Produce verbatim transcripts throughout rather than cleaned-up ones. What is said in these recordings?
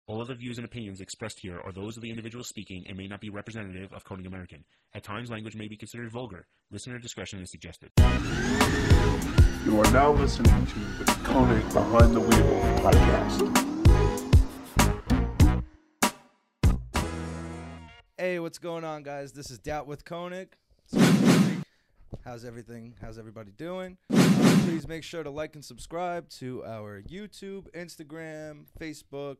All of the views and opinions expressed here are those of the individual speaking and may not be representative of Koenig American. At times, language may be considered vulgar. Listener discretion is suggested. You are now listening to the Koenig Behind the Wheel podcast. Hey, what's going on, guys? This is Doubt with Koenig. How's everything? How's everybody doing? Uh, please make sure to like and subscribe to our YouTube, Instagram, Facebook,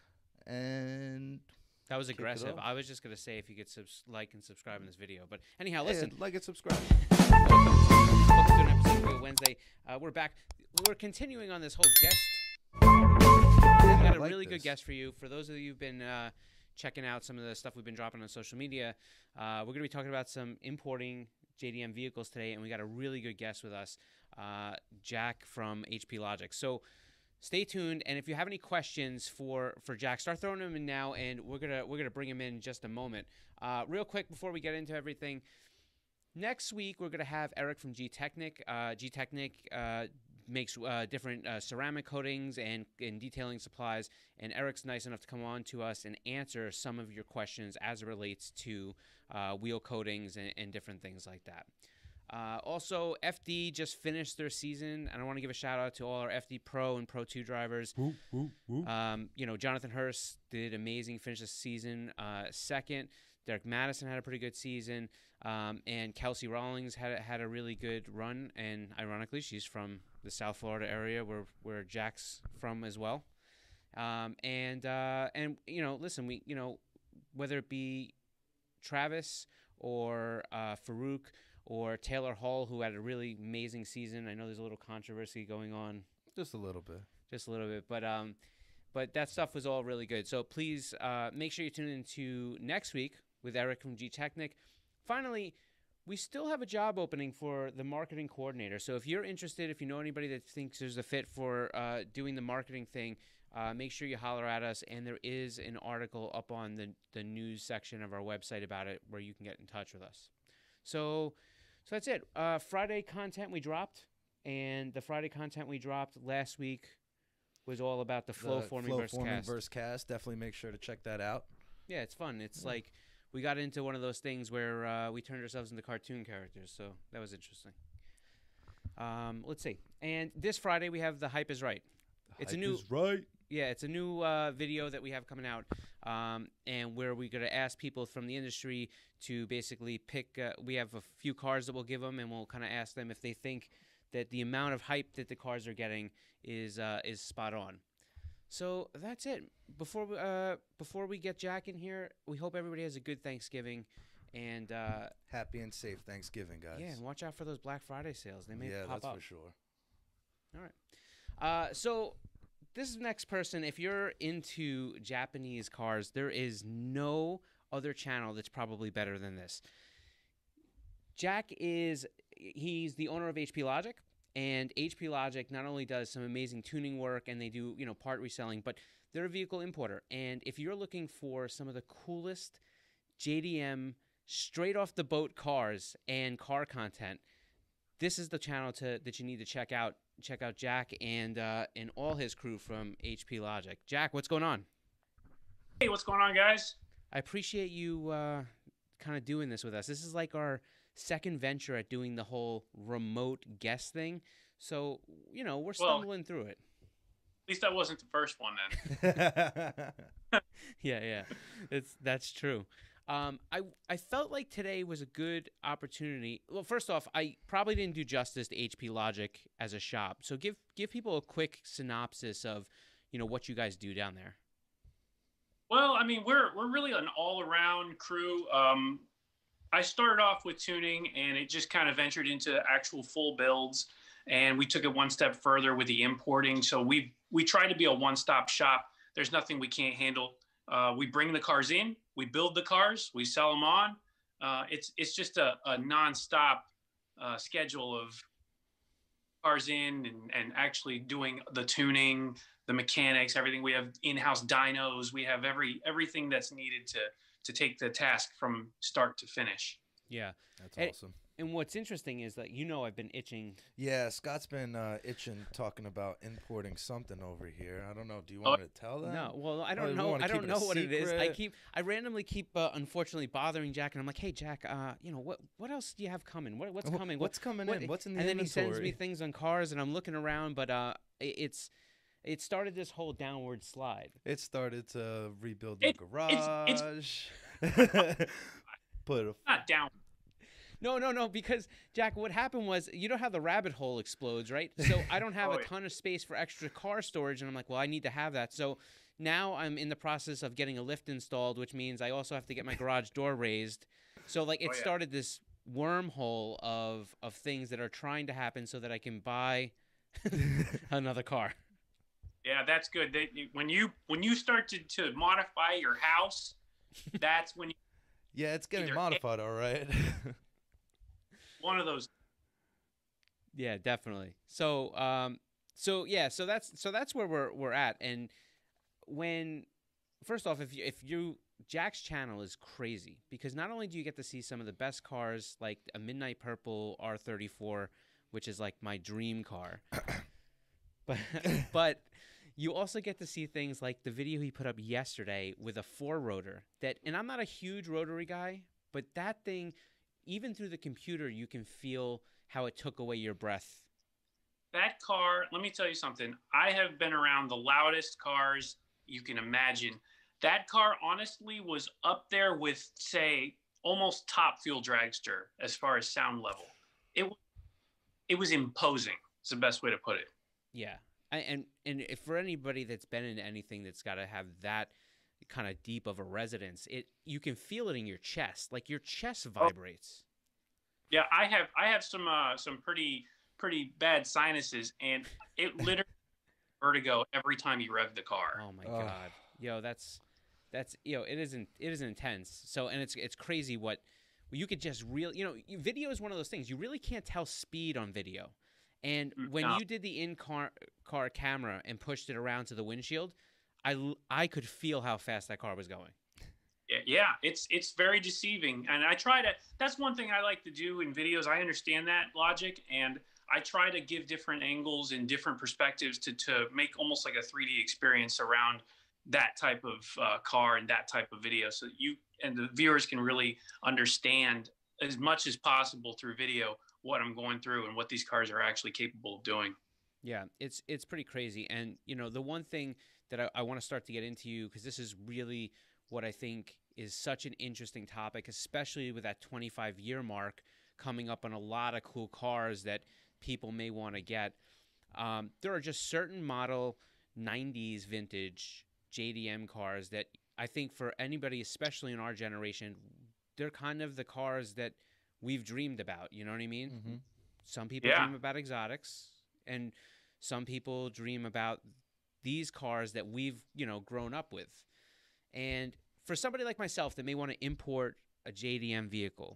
and that was kick it aggressive. off. I was just gonna say if you could subs- like and subscribe in this video, but anyhow, Hey, listen. like and subscribe. Welcome, welcome to an episode of Real Wednesday. Uh, we're back. We're continuing on this whole guest. We got a like really this. good guest for you. For those of you who've been uh, checking out some of the stuff we've been dropping on social media, uh, we're gonna be talking about some importing J D M vehicles today, and we got a really good guest with us, uh, Jack from H P Logic. So stay tuned, and if you have any questions for for Jack, start throwing them in now, and we're gonna we're gonna bring him in, in just a moment. Uh, real quick before we get into everything, next week we're gonna have Eric from G Technic. Uh, G Technic uh, makes uh, different uh, ceramic coatings and, and detailing supplies, and Eric's nice enough to come on to us and answer some of your questions as it relates to uh, wheel coatings and, and different things like that. Uh, also, F D just finished their season, and I want to give a shout out to all our F D Pro and Pro two drivers. Woo, woo, woo. Um, you know, Jonathan Hurst did amazing, finished the season uh, second. Derek Madison had a pretty good season, um, and Kelsey Rawlings had a, had a really good run. And ironically, she's from the South Florida area where where Jack's from as well. Um, and uh, and you know, listen, we you know whether it be Travis or uh, Farouk or Taylor Hall, who had a really amazing season. I know there's a little controversy going on, Just a little bit. just a little bit, but um, but that stuff was all really good. So please uh, make sure you tune into next week with Eric from G Technic. Finally, we still have a job opening for the marketing coordinator. So if you're interested, if you know anybody that thinks there's a fit for uh, doing the marketing thing, uh, make sure you holler at us. And there is an article up on the, the news section of our website about it where you can get in touch with us. So, so that's it. Uh, Friday content we dropped, and the Friday content we dropped last week was all about the flow The forming flow versus forming cast. versus cast. Definitely make sure to check that out. Yeah, it's fun. It's Yeah. like we got into one of those things where uh, we turned ourselves into cartoon characters, so that was interesting. Um, let's see. And this Friday we have The Hype is Right. It's a Hype new is right. Yeah, it's a new uh, video that we have coming out, um, and where we're going to ask people from the industry to basically pick. Uh, we have a few cars that we'll give them, and we'll kind of ask them if they think that the amount of hype that the cars are getting is uh, is spot on. So that's it. Before we, uh, before we get Jack in here, we hope everybody has a good Thanksgiving, and uh, Happy and safe Thanksgiving, guys. yeah, and watch out for those Black Friday sales. They may yeah, pop that's up. for sure. All right. Uh, so this next person, if you're into Japanese cars, there is no other channel that's probably better than this. Jack is, he's the owner of H P Logic, and H P Logic not only does some amazing tuning work and they do, you know, part reselling, but they're a vehicle importer. And if you're looking for some of the coolest J D M straight off the boat cars and car content, this is the channel to that you need to check out. Check out Jack and uh, and all his crew from H P Logic. Jack, what's going on? Hey, what's going on, guys? I appreciate you uh, kind of doing this with us. This is like our second venture at doing the whole remote guest thing. So, you know, we're Well, stumbling through it. At least that wasn't the first one then. Yeah, yeah, it's that's true. Um, I I felt like today was a good opportunity. Well, first off, I probably didn't do justice to H P Logic as a shop. So give give people a quick synopsis of, you know, what you guys do down there. Well, I mean, we're we're really an all-around crew. Um, I started off with tuning, and it just kind of ventured into actual full builds, and we took it one step further with the importing. So we we try to be a one-stop shop. There's nothing we can't handle. Uh, we bring the cars in, we build the cars, we sell them on. Uh, it's it's just a, a non-stop uh, schedule of cars in and, and actually doing the tuning, the mechanics, everything. We have in-house dynos. We have every everything that's needed to to take the task from start to finish. Yeah, That's And- awesome. and what's interesting is that, you know, I've been itching. Yeah, Scott's been uh, itching talking about importing something over here. I don't know. Do you Oh, want me to tell them? No, well, I Oh, don't you know. wanna I keep don't it know a what it is. I secret? keep, I randomly keep, uh, unfortunately, bothering Jack, and I'm like, hey, Jack, uh, you know, what, what else do you have coming? What, what's Wh- coming? What's coming what, in? What's in the and then he inventory? sends me things on cars, and I'm looking around, but uh, i- it's, it started this whole downward slide. It started to rebuild the It- garage. it's- Put a Not down. No, no, no, because Jack, what happened was, you know how the rabbit hole explodes, right? So I don't have Oh, a yeah. ton of space for extra car storage, and I'm like, well, I need to have that. So now I'm in the process of getting a lift installed, which means I also have to get my garage door raised. So like, it Oh, yeah. started this wormhole of of things that are trying to happen so that I can buy another car. Yeah, that's good. They, you- when you when you start to, to modify your house, that's when you, Yeah, it's getting Either- modified, all right. one of those. Yeah, definitely. So, um, so yeah, so that's so that's where we're we're at. And when, first off, if you if you Jack's channel is crazy, because not only do you get to see some of the best cars, like a Midnight Purple R thirty-four, which is like my dream car, but but you also get to see things like the video he put up yesterday with a four rotor. That, and I'm not a huge rotary guy, but that thing, even through the computer, you can feel how it took away your breath. That car, let me tell you something. I have been around the loudest cars you can imagine. That car, honestly, was up there with, say, almost top fuel dragster as far as sound level. It it was imposing. It's the best way to put it. Yeah, I, and and if for anybody that's been in anything that's got to have that kind of deep of a resonance, it you can feel it in your chest, like your chest vibrates. Yeah, I have I have some uh, some pretty pretty bad sinuses, and it literally vertigo every time you rev the car. Oh my Ugh. god, yo, that's that's you know it isn't it is intense. So and it's it's crazy what you could just really you know you- video is one of those things you really can't tell speed on video. And Mm, when no. you did the in car car camera and pushed it around to the windshield, I l- I could feel how fast that car was going. Yeah, yeah, it's it's very deceiving, and I try to. That's one thing I like to do in videos. I understand that logic, and I try to give different angles and different perspectives to to make almost like a three D experience around that type of uh, car and that type of video, so that you and the viewers can really understand as much as possible through video what I'm going through and what these cars are actually capable of doing. Yeah, it's it's pretty crazy. And you know, the one thing that I, I want to start to get into you, because this is really what I think is such an interesting topic, especially with that twenty-five year mark coming up on a lot of cool cars that people may want to get. Um, there are just certain model nineties vintage J D M cars that I think for anybody, especially in our generation, they're kind of the cars that we've dreamed about. You know what I mean? Mm-hmm. Some people Yeah. dream about exotics, and some people dream about these cars that we've, you know, grown up with. And for somebody like myself that may want to import a J D M vehicle,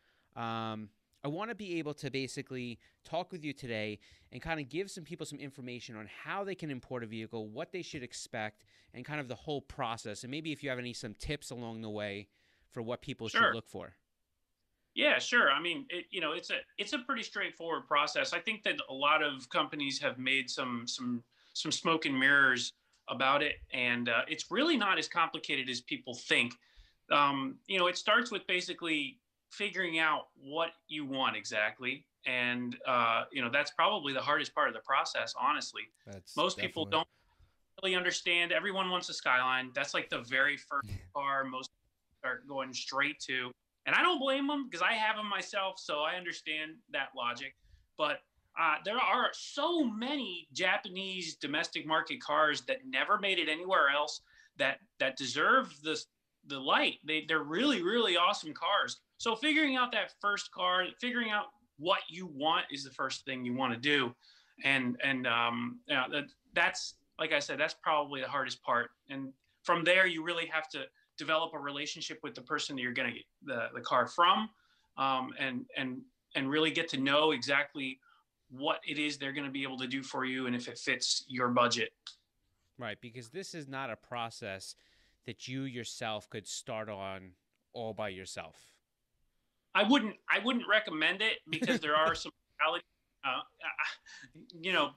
um, I want to be able to basically talk with you today and kind of give some people some information on how they can import a vehicle, what they should expect, and kind of the whole process. And maybe if you have any some tips along the way for what people Sure. should look for. Yeah, sure. I mean, it, you know, it's a it's a pretty straightforward process. I think that a lot of companies have made some some some smoke and mirrors about it, and uh, it's really not as complicated as people think. Um, you know, it starts with basically figuring out what you want exactly, and uh, you know, that's probably the hardest part of the process. Honestly, That's most people definitely- don't really understand. Everyone wants a Skyline. That's like the very first car most start going straight to. And I don't blame them because I have them myself, so I understand that logic. But uh, there are so many Japanese domestic market cars that never made it anywhere else that that deserve the the light. They they're really really awesome cars. So figuring out that first car, figuring out what you want is the first thing you want to do, and and um, yeah, that, that's like I said, that's probably the hardest part. And from there, you really have to develop a relationship with the person that you're going to get the, the car from, um, and and and really get to know exactly what it is they're going to be able to do for you and if it fits your budget. Right, because this is not a process that you yourself could start on all by yourself. I wouldn't I wouldn't recommend it because there are some uh, you know,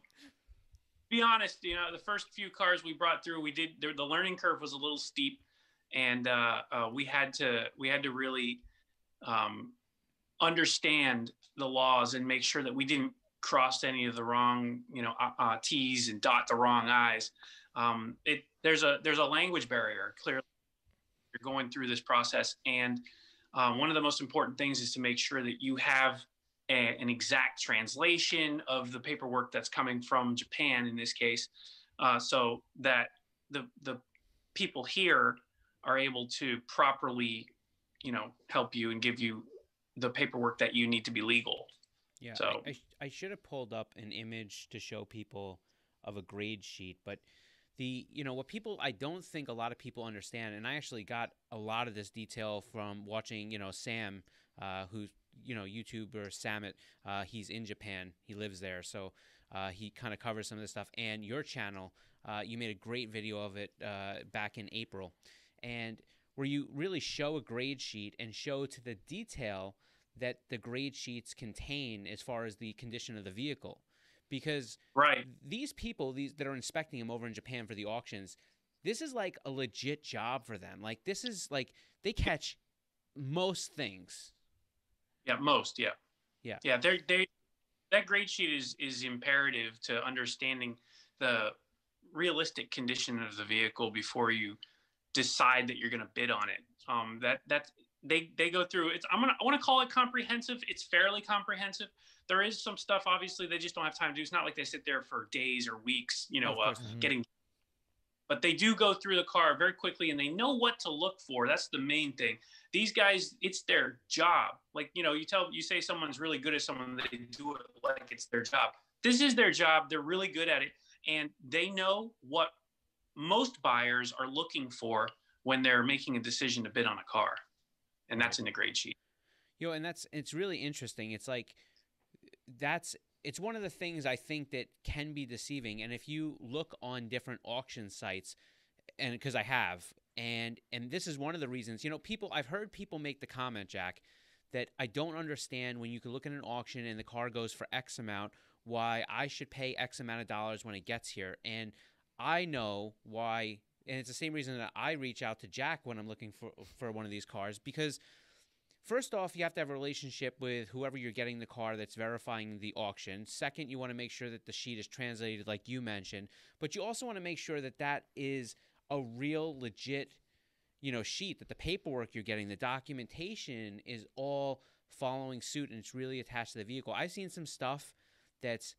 be honest, you know, the first few cars we brought through, we did the learning curve was a little steep, and uh, uh, we had to we had to really um, understand the laws and make sure that we didn't cross any of the wrong, you know, uh, uh, T's and dot the wrong I's. Um, it there's a there's a language barrier. Clearly, you're going through this process, and uh, one of the most important things is to make sure that you have a, an exact translation of the paperwork that's coming from Japan in this case, uh, so that the the people here are able to properly, you know, help you and give you the paperwork that you need to be legal. Yeah, so I, I, I should have pulled up an image to show people of a grade sheet, but the, you know, what people, I don't think a lot of people understand, and I actually got a lot of this detail from watching, you know, Sam, uh, who's, you know, YouTuber Samit, uh, he's in Japan, he lives there, so uh, he kind of covers some of this stuff, and your channel, uh, you made a great video of it uh, back in April, and where you really show a grade sheet and show to the detail that the grade sheets contain as far as the condition of the vehicle. Because right. these people these that are inspecting them over in Japan for the auctions, this is like a legit job for them. Like, this is like, they catch most things. Yeah, most, yeah. Yeah. Yeah, they're, they that grade sheet is is imperative to understanding the realistic condition of the vehicle before you decide that you're going to bid on it. Um, that that's they they go through it's I'm gonna I want to call it comprehensive. It's fairly comprehensive. There is some stuff obviously they just don't have time to do. It's not like they sit there for days or weeks, you know, uh, mm-hmm. getting. But they do go through the car very quickly, and they know what to look for. That's the main thing. These guys, it's their job. Like, you know, you tell you say someone's really good at someone, they do it like it's their job. This is their job. They're really good at it, and they know what most buyers are looking for when they're making a decision to bid on a car. And that's in the grade sheet. Yo, and that's, it's really interesting. It's like, that's, it's one of the things I think that can be deceiving. And if you look on different auction sites, and because I have, and, and this is one of the reasons, you know, people, I've heard people make the comment, Jack, that I don't understand when you can look at an auction and the car goes for X amount, why I should pay X amount of dollars when it gets here. And I know why. And it's the same reason that I reach out to Jack when I'm looking for for one of these cars, because first off, you have to have a relationship with whoever you're getting the car that's verifying the auction. Second, you want to make sure that the sheet is translated like you mentioned, but you also want to make sure that that is a real legit, you know, sheet, that the paperwork you're getting, the documentation is all following suit and it's really attached to the vehicle. I've seen some stuff that's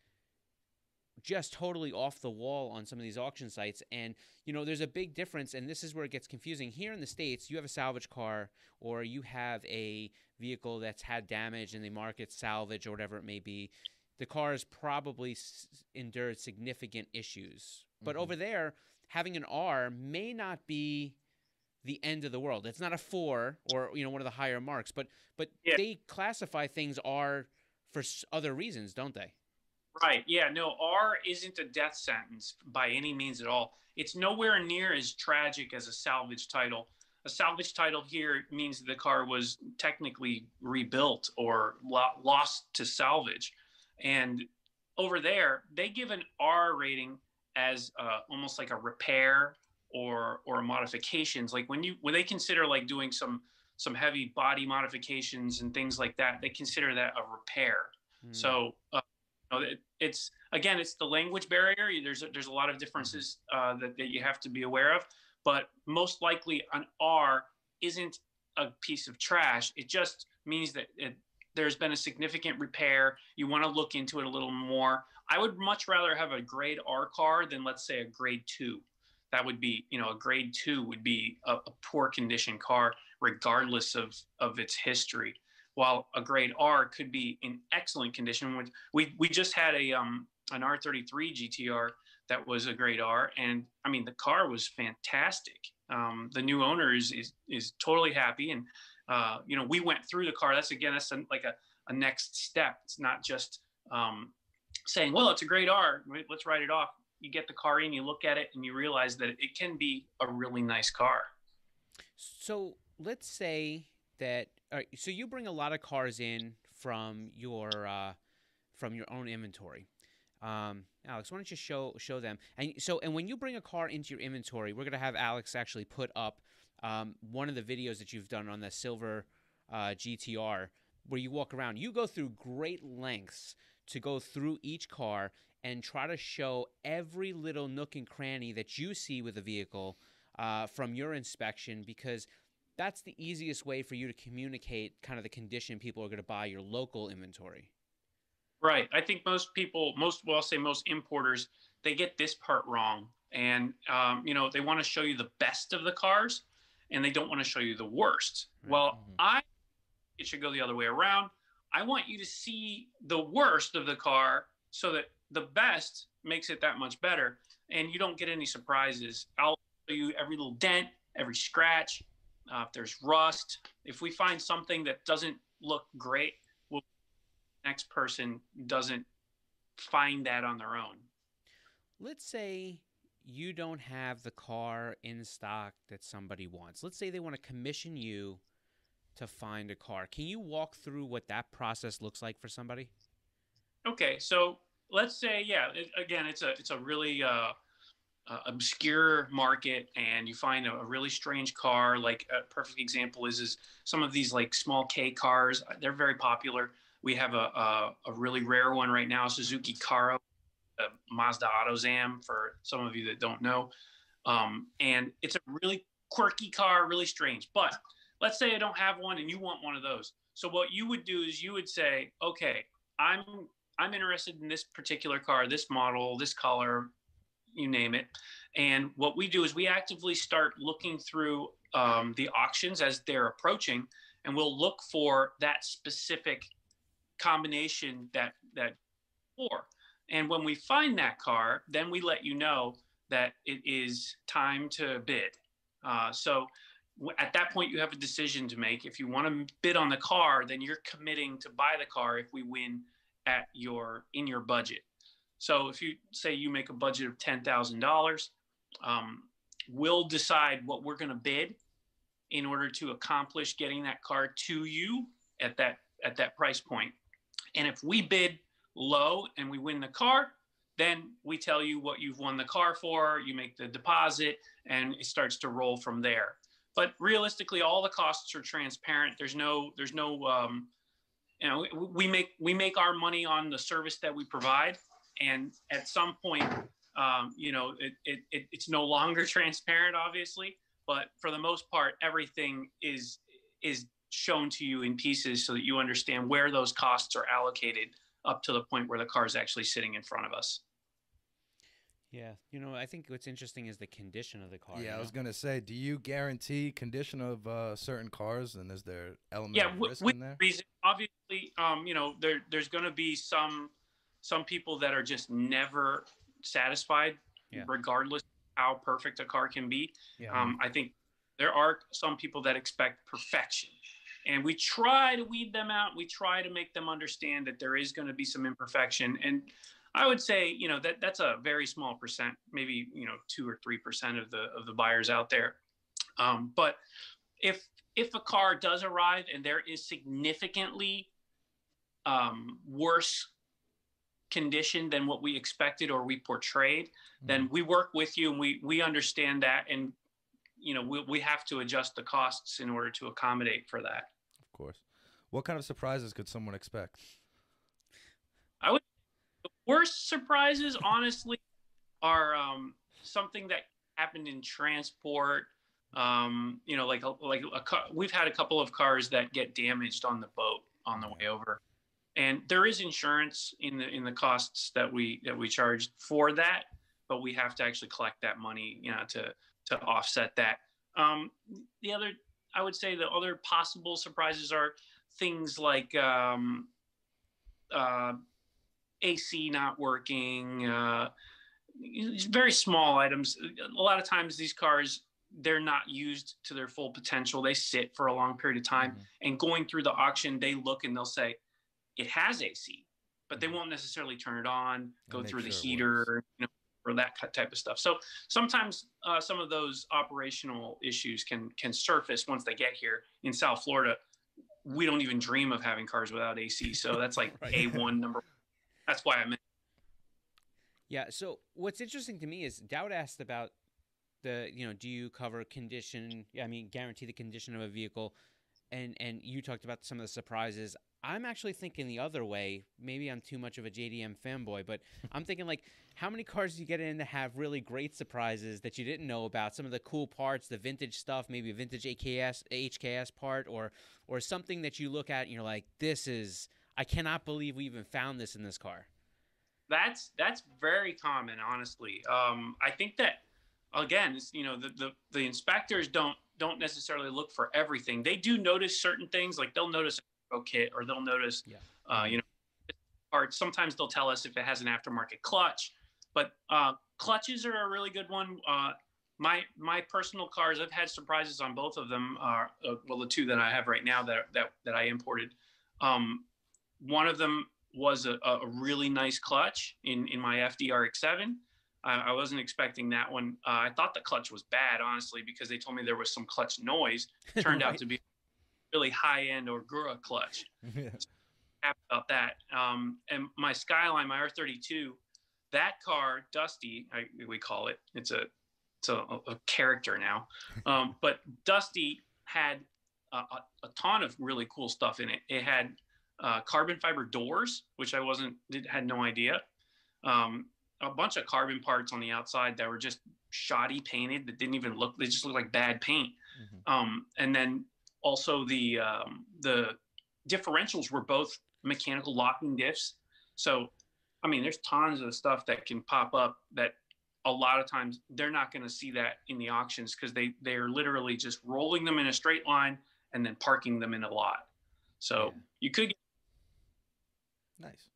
just totally off the wall on some of these auction sites. And, you know, there's a big difference, and this is where it gets confusing. Here in the States, you have a salvage car or you have a vehicle that's had damage and they mark it salvage or whatever it may be. The car has probably s- endured significant issues. But Mm-hmm. over there, having an R may not be the end of the world. It's not a four or, you know, one of the higher marks, but but Yeah. they classify things R for s- other reasons, don't they? Right. Yeah. No, R isn't a death sentence by any means at all. It's nowhere near as tragic as a salvage title. A salvage title here means that the car was technically rebuilt or lo- lost to salvage. And over there, they give an R rating as uh, almost like a repair or or modifications. Like when you when they consider like doing some some heavy body modifications and things like that, they consider that a repair. Hmm. So. Uh, It, it's again, it's the language barrier. There's a, there's a lot of differences uh, that, that you have to be aware of, but most likely an R isn't a piece of trash. It just means that it, there's been a significant repair. You want to look into it a little more. I would much rather have a grade R car than, let's say, a grade two. That would be, you know, a grade two would be a, a poor condition car, regardless of of its history. While a grade R could be in excellent condition. We we just had a um an R thirty-three G T R that was a grade R, and I mean the car was fantastic. Um, the new owner is is is totally happy, and uh, you know, we went through the car. That's again that's a, like a, a next step. It's not just um, saying, well, it's a grade R, let's write it off. You get the car in, you look at it, and you realize that it can be a really nice car. So let's say that all right, so you bring a lot of cars in from your uh, from your own inventory. Um, Alex, why don't you show show them? And so, and when you bring a car into your inventory, we're gonna have Alex actually put up um, one of the videos that you've done on the silver uh, G T R, where you walk around. You go through great lengths to go through each car and try to show every little nook and cranny that you see with a vehicle uh, from your inspection, because that's the easiest way for you to communicate kind of the condition people are going to buy your local inventory. Right. I think most people, most, well, I'll say most importers, they get this part wrong. And, um, you know, they want to show you the best of the cars and they don't want to show you the worst. Right. Well, Mm-hmm. I, it should go the other way around. I want you to see the worst of the car so that the best makes it that much better and you don't get any surprises. I'll show you every little dent, every scratch. Uh, if there's rust, if we find something that doesn't look great, we'll, next person doesn't find that on their own. Let's say you don't have the car in stock that somebody wants. Let's say they want to commission you to find a car. Can you walk through what that process looks like for somebody? Okay, so let's say, yeah, it, again, it's a it's a really uh, uh, obscure market, and you find a, a really strange car. Like a perfect example is is some of these like small K cars. They're very popular. We have a a, a really rare one right now, Suzuki Caro, a Mazda AutoZam for some of you that don't know, um, and it's a really quirky car, really strange. But let's say I don't have one, and you want one of those. So what you would do is you would say, okay, I'm I'm interested in this particular car, this model, this color, you name it. And what we do is we actively start looking through um, the auctions as they're approaching, and we'll look for that specific combination that that for. And when we find that car, then we let you know that it is time to bid. Uh, so at that point, you have a decision to make. If you want to bid on the car, then you're committing to buy the car if we win at your in your budget. So if you say you make a budget of ten thousand dollars, um, we'll decide what we're going to bid in order to accomplish getting that car to you at that at that price point. And if we bid low and we win the car, then we tell you what you've won the car for, you make the deposit, and it starts to roll from there. But realistically, all the costs are transparent. There's no, there's no, um, you know, we make we make our money on the service that we provide, and at some point, um, you know, it, it, it it's no longer transparent, obviously. But for the most part, everything is is shown to you in pieces so that you understand where those costs are allocated up to the point where the car is actually sitting in front of us. Yeah, you know, I think what's interesting is the condition of the car. Yeah, you I know? was gonna say, do you guarantee condition of uh, certain cars, and is there element Yeah, of w- risk with in there? reason, obviously, um, you know, there there's going to be some some people that are just never satisfied, Yeah. regardless of how perfect a car can be. Yeah. Um, I think there are some people that expect perfection, and we try to weed them out. We try to make them understand that there is going to be some imperfection. And I would say, you know, that that's a very small percent, maybe, you know, two or three percent of the of the buyers out there. Um, but if if a car does arrive and there is significantly um, worse condition than what we expected or we portrayed, then we work with you and we we understand that, and you know we we have to adjust the costs in order to accommodate for that. Of course. What kind of surprises could someone expect? I would the worst surprises, honestly, are um, something that happened in transport. Um, you know, like like a car, we've had a couple of cars that get damaged on the boat on the way over, and there is insurance in the in the costs that we that we charge for that, but we have to actually collect that money, you know, to to offset that. Um, the other, I would say, the other possible surprises are things like um, uh, A C not working, uh, very small items. A lot of times these cars, they're not used to their full potential. They sit for a long period of time, Mhm. and going through the auction, they look and they'll say, it has A C, but they won't necessarily turn it on, go make through the sure it heater, you know, or that type of stuff. So sometimes uh, some of those operational issues can can surface once they get here. In South Florida, we don't even dream of having cars without A C. So that's like Right. A one number. That's why I meant. Yeah. So what's interesting to me is Dowd asked about the, you know, do you cover condition? I mean, guarantee the condition of a vehicle, and and you talked about some of the surprises. I'm actually thinking the other way. Maybe I'm too much of a J D M fanboy, but I'm thinking like, how many cars do you get in to have really great surprises that you didn't know about? Some of the cool parts, the vintage stuff, maybe a vintage A K S, H K S part, or or something that you look at and you're like, this is, I cannot believe we even found this in this car. That's that's very common, honestly. Um, I think that again, it's, you know, the, the the inspectors don't don't necessarily look for everything. They do notice certain things, like they'll notice a kit, or they'll notice, Yeah. uh, you know, parts. Sometimes they'll tell us if it has an aftermarket clutch, but uh, clutches are a really good one. Uh, my my personal cars, I've had surprises on both of them. Are uh, well, the two that I have right now that that that I imported. Um, one of them was a, a really nice clutch in in my F D R X seven. I, I wasn't expecting that one. Uh, I thought the clutch was bad, honestly, because they told me there was some clutch noise. Turned out Right. to be really high end Orgura clutch. Yeah. Happy about that. Um, and my Skyline, my R thirty-two, that car, Dusty, I, we call it. It's a it's a, a character now. Um, but Dusty had a, a, a ton of really cool stuff in it. It had uh, carbon fiber doors, which I wasn't did, had no idea. Um, a bunch of carbon parts on the outside that were just shoddy painted, that didn't even look. They just looked like bad paint. Mhm. Um, and then also the um, the differentials were both mechanical locking diffs. So, I mean, there's tons of stuff that can pop up that a lot of times they're not going to see that in the auctions, because they they're literally just rolling them in a straight line and then parking them in a lot. So Yeah. you could. Nice.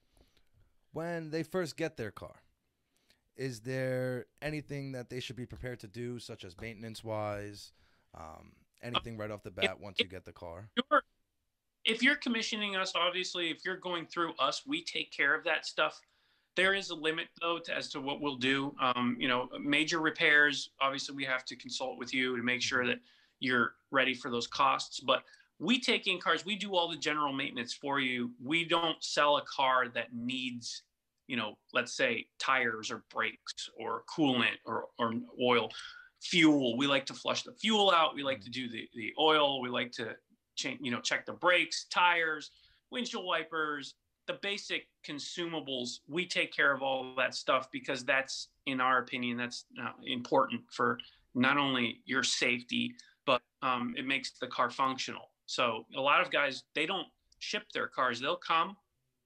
When they first get their car, is there anything that they should be prepared to do, such as maintenance-wise, um, anything right off the bat once you get the car? You're, if you're commissioning us, obviously, if you're going through us, we take care of that stuff. There is a limit, though, to, as to what we'll do. Um, you know, major repairs, obviously, we have to consult with you to make sure that you're ready for those costs. But we take in cars. We do all the general maintenance for you. We don't sell a car that needs, you know, let's say tires or brakes or coolant or, or oil. Fuel, we like to flush the fuel out. We like to do the, the oil. We like to change, you know, check the brakes, tires, windshield wipers, the basic consumables. We take care of all that stuff because that's, in our opinion, that's uh, important for not only your safety, but um, it makes the car functional. So a lot of guys, they don't ship their cars. They'll come,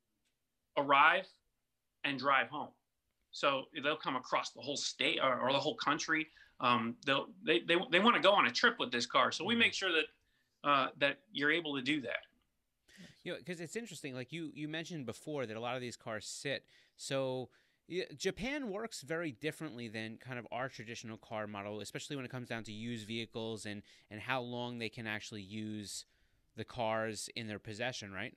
arrive, and drive home. So they'll come across the whole state or, or the whole country. Um, they'll, they they they want to go on a trip with this car, so we make sure that uh, that you're able to do that. You know, because it's interesting. Like you, you mentioned before that a lot of these cars sit. So yeah, Japan works very differently than kind of our traditional car model, especially when it comes down to used vehicles and and how long they can actually use the cars in their possession, right?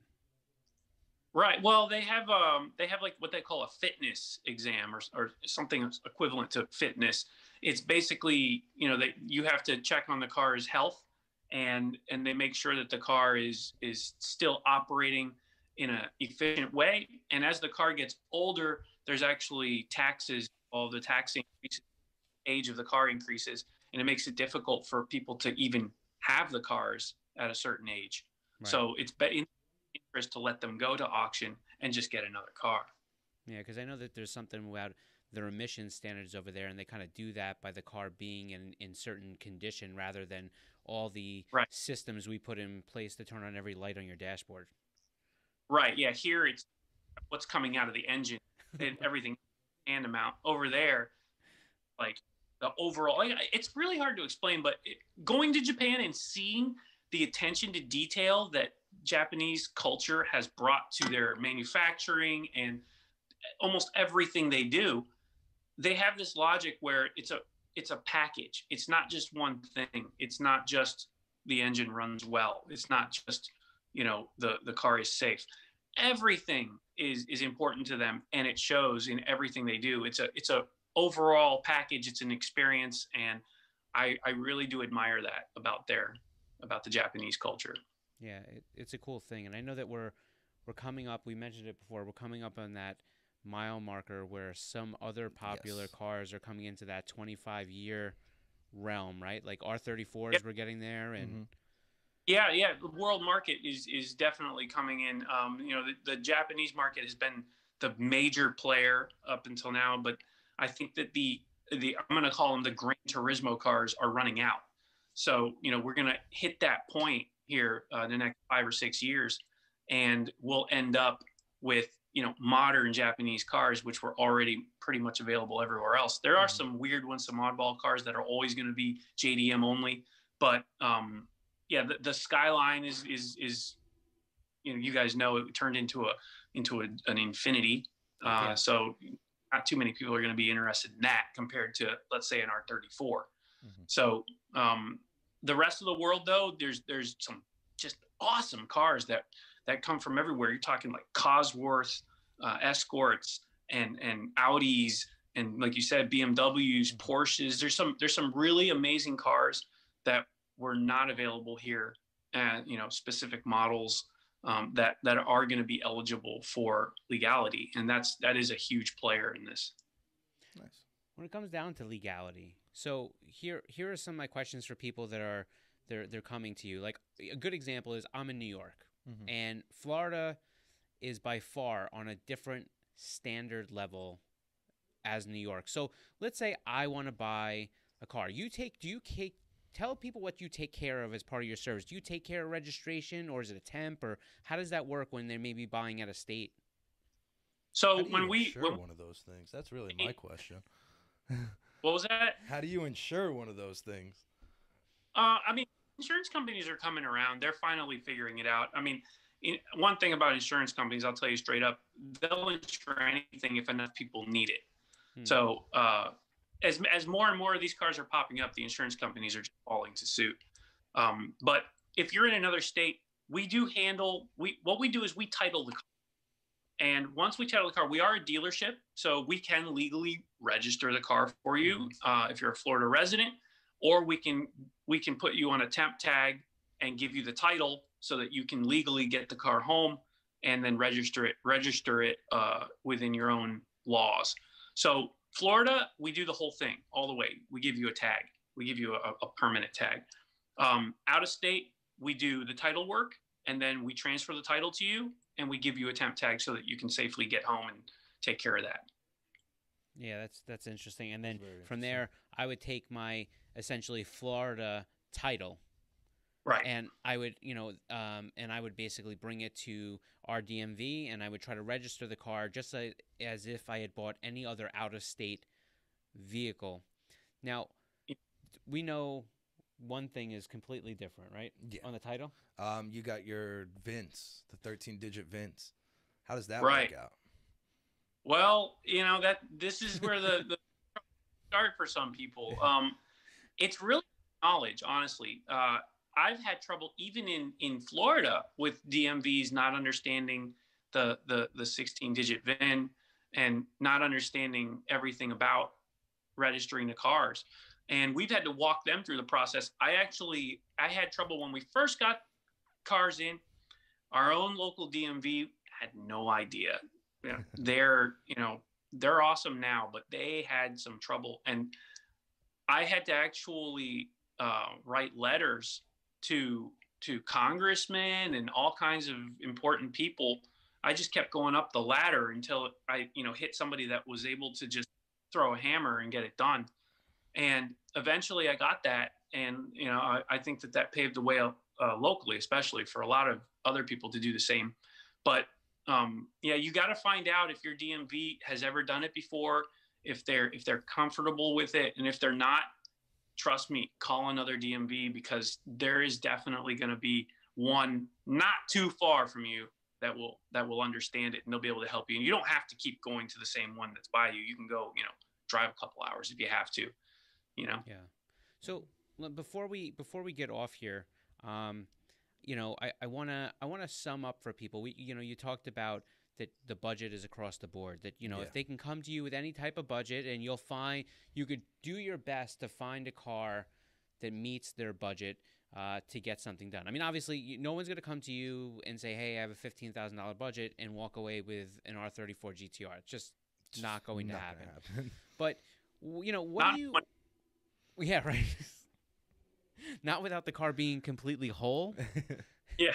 Right. Well, they have um they have like what they call a fitness exam, or or something equivalent to fitness. It's basically, you know, that you have to check on the car's health, and and they make sure that the car is is still operating in an efficient way. And as the car gets older, there's actually taxes. All the taxing age of the car increases, and it makes it difficult for people to even have the cars at a certain age. Right. So it's in interest to let them go to auction and just get another car. Yeah, because I know that there's something about their emission standards over there, and they kind of do that by the car being in, in certain condition rather than all the Right. systems we put in place to turn on every light on your dashboard. Right. Yeah. Here it's what's coming out of the engine and everything and amount. Over there, like the overall, it's really hard to explain, but it, going to Japan and seeing the attention to detail that Japanese culture has brought to their manufacturing and almost everything they do, they have this logic where it's a it's a package. It's not just one thing. It's not just the engine runs well. It's not just, you know, the the car is safe. Everything is is important to them, and it shows in everything they do. It's a it's a overall package. It's an experience, and I I really do admire that about their about the Japanese culture. Yeah, it, it's a cool thing, and I know that we're we're coming up. We mentioned it before. We're coming up on that mile marker where some other popular Yes. cars are coming into that twenty-five year realm, right? Like R thirty-fours, Yep. we're getting there, and Mhm. Yeah, yeah. The world market is is definitely coming in. Um, you know, the, the Japanese market has been the major player up until now, but I think that the the I'm going to call them the Gran Turismo cars are running out. So you know, we're going to hit that point here uh, in the next five or six years, and we'll end up with you know modern Japanese cars, which were already pretty much available everywhere else. There are Mhm. some weird ones, some oddball cars that are always going to be J D M only, but um, yeah, the, the Skyline is is is you know you guys know it turned into a into a, an Infinity, uh, Yeah. so not too many people are going to be interested in that compared to let's say an R thirty-four. Mhm. So um, the rest of the world though, there's there's some just awesome cars that that come from everywhere. You're talking like Cosworth, uh, Escorts, and and Audis, and like you said, B M Ws, Porsches. There's some there's some really amazing cars that were not available here, and you know specific models um, that that are going to be eligible for legality, and that's that is a huge player in this. Nice. when it comes down to legality, so here here are some of my questions for people that are they're they're coming to you. Like a good example is I'm in New York, Mhm. and Florida is by far on a different standard level as New York. So let's say I want to buy a car. You take do you take tell people what you take care of as part of your service. Do you take care of registration, or is it a temp, or how does that work when they may be buying out of state? So How do you when we insure when one of those things? That's really my question. what was that? How do you insure one of those things? Uh, I mean, insurance companies are coming around. They're finally figuring it out. I mean, in, one thing about insurance companies, I'll tell you straight up, they'll insure anything if enough people need it. Hmm. So uh, as as more and more of these cars are popping up, the insurance companies are just falling to suit. Um, but if you're in another state, we do handle we what we do is we title the car. And once we title the car, we are a dealership, so we can legally register the car for you uh, if you're a Florida resident, or we can we can put you on a temp tag and give you the title so that you can legally get the car home and then register it register it uh, within your own laws. So Florida, we do the whole thing all the way. We give you a tag. We give you a, a permanent tag. Um, out of state, we do the title work, and then we transfer the title to you, and we give you a temp tag so that you can safely get home and take care of that. Yeah, that's that's interesting. And then That's very from interesting. there, I would take my essentially Florida title, Right. and I would, you know, um, and I would basically bring it to our D M V, and I would try to register the car just a, as if I had bought any other out-of-state vehicle. Now, we know one thing is completely different, right? Yeah. On the title. Um, you got your Vince, the thirteen-digit Vince. How does that Right. work out? Well, you know that this is where the, the start for some people. Um, it's really knowledge, honestly. Uh, I've had trouble even in in Florida with D M Vs not understanding the the the sixteen-digit V I N and not understanding everything about registering the cars. And we've had to walk them through the process. I actually I had trouble when we first got cars in. Our own local D M V had no idea. You know, they're you know they're awesome now, but they had some trouble, and I had to actually uh, write letters to to congressmen and all kinds of important people. I just kept going up the ladder until I you know hit somebody that was able to just throw a hammer and get it done. And eventually I got that, and you know I, I think that that paved the way uh, locally, especially for a lot of other people to do the same. But um, yeah, you got to find out if your D M V has ever done it before, if they're if they're comfortable with it, and if they're not, trust me, call another D M V, because there is definitely going to be one not too far from you that will that will understand it, and they'll be able to help you. And you don't have to keep going to the same one that's by you. You can go, you know, drive a couple hours if you have to, you know. Yeah. So l- before we before we get off here, um, you know, I, I wanna I wanna sum up for people. We you know you talked about that the budget is across the board. That you know Yeah. if they can come to you with any type of budget, and you'll find you could do your best to find a car that meets their budget. uh, to get something done. I mean, obviously, you, no one's going to come to you and say, "Hey, I have a fifteen thousand dollar budget," and walk away with an R thirty-four G T R. It's just not going to Not happen. gonna happen. But w- you know, what Not do you? when- Yeah, right. Not without the car being completely whole. Yeah.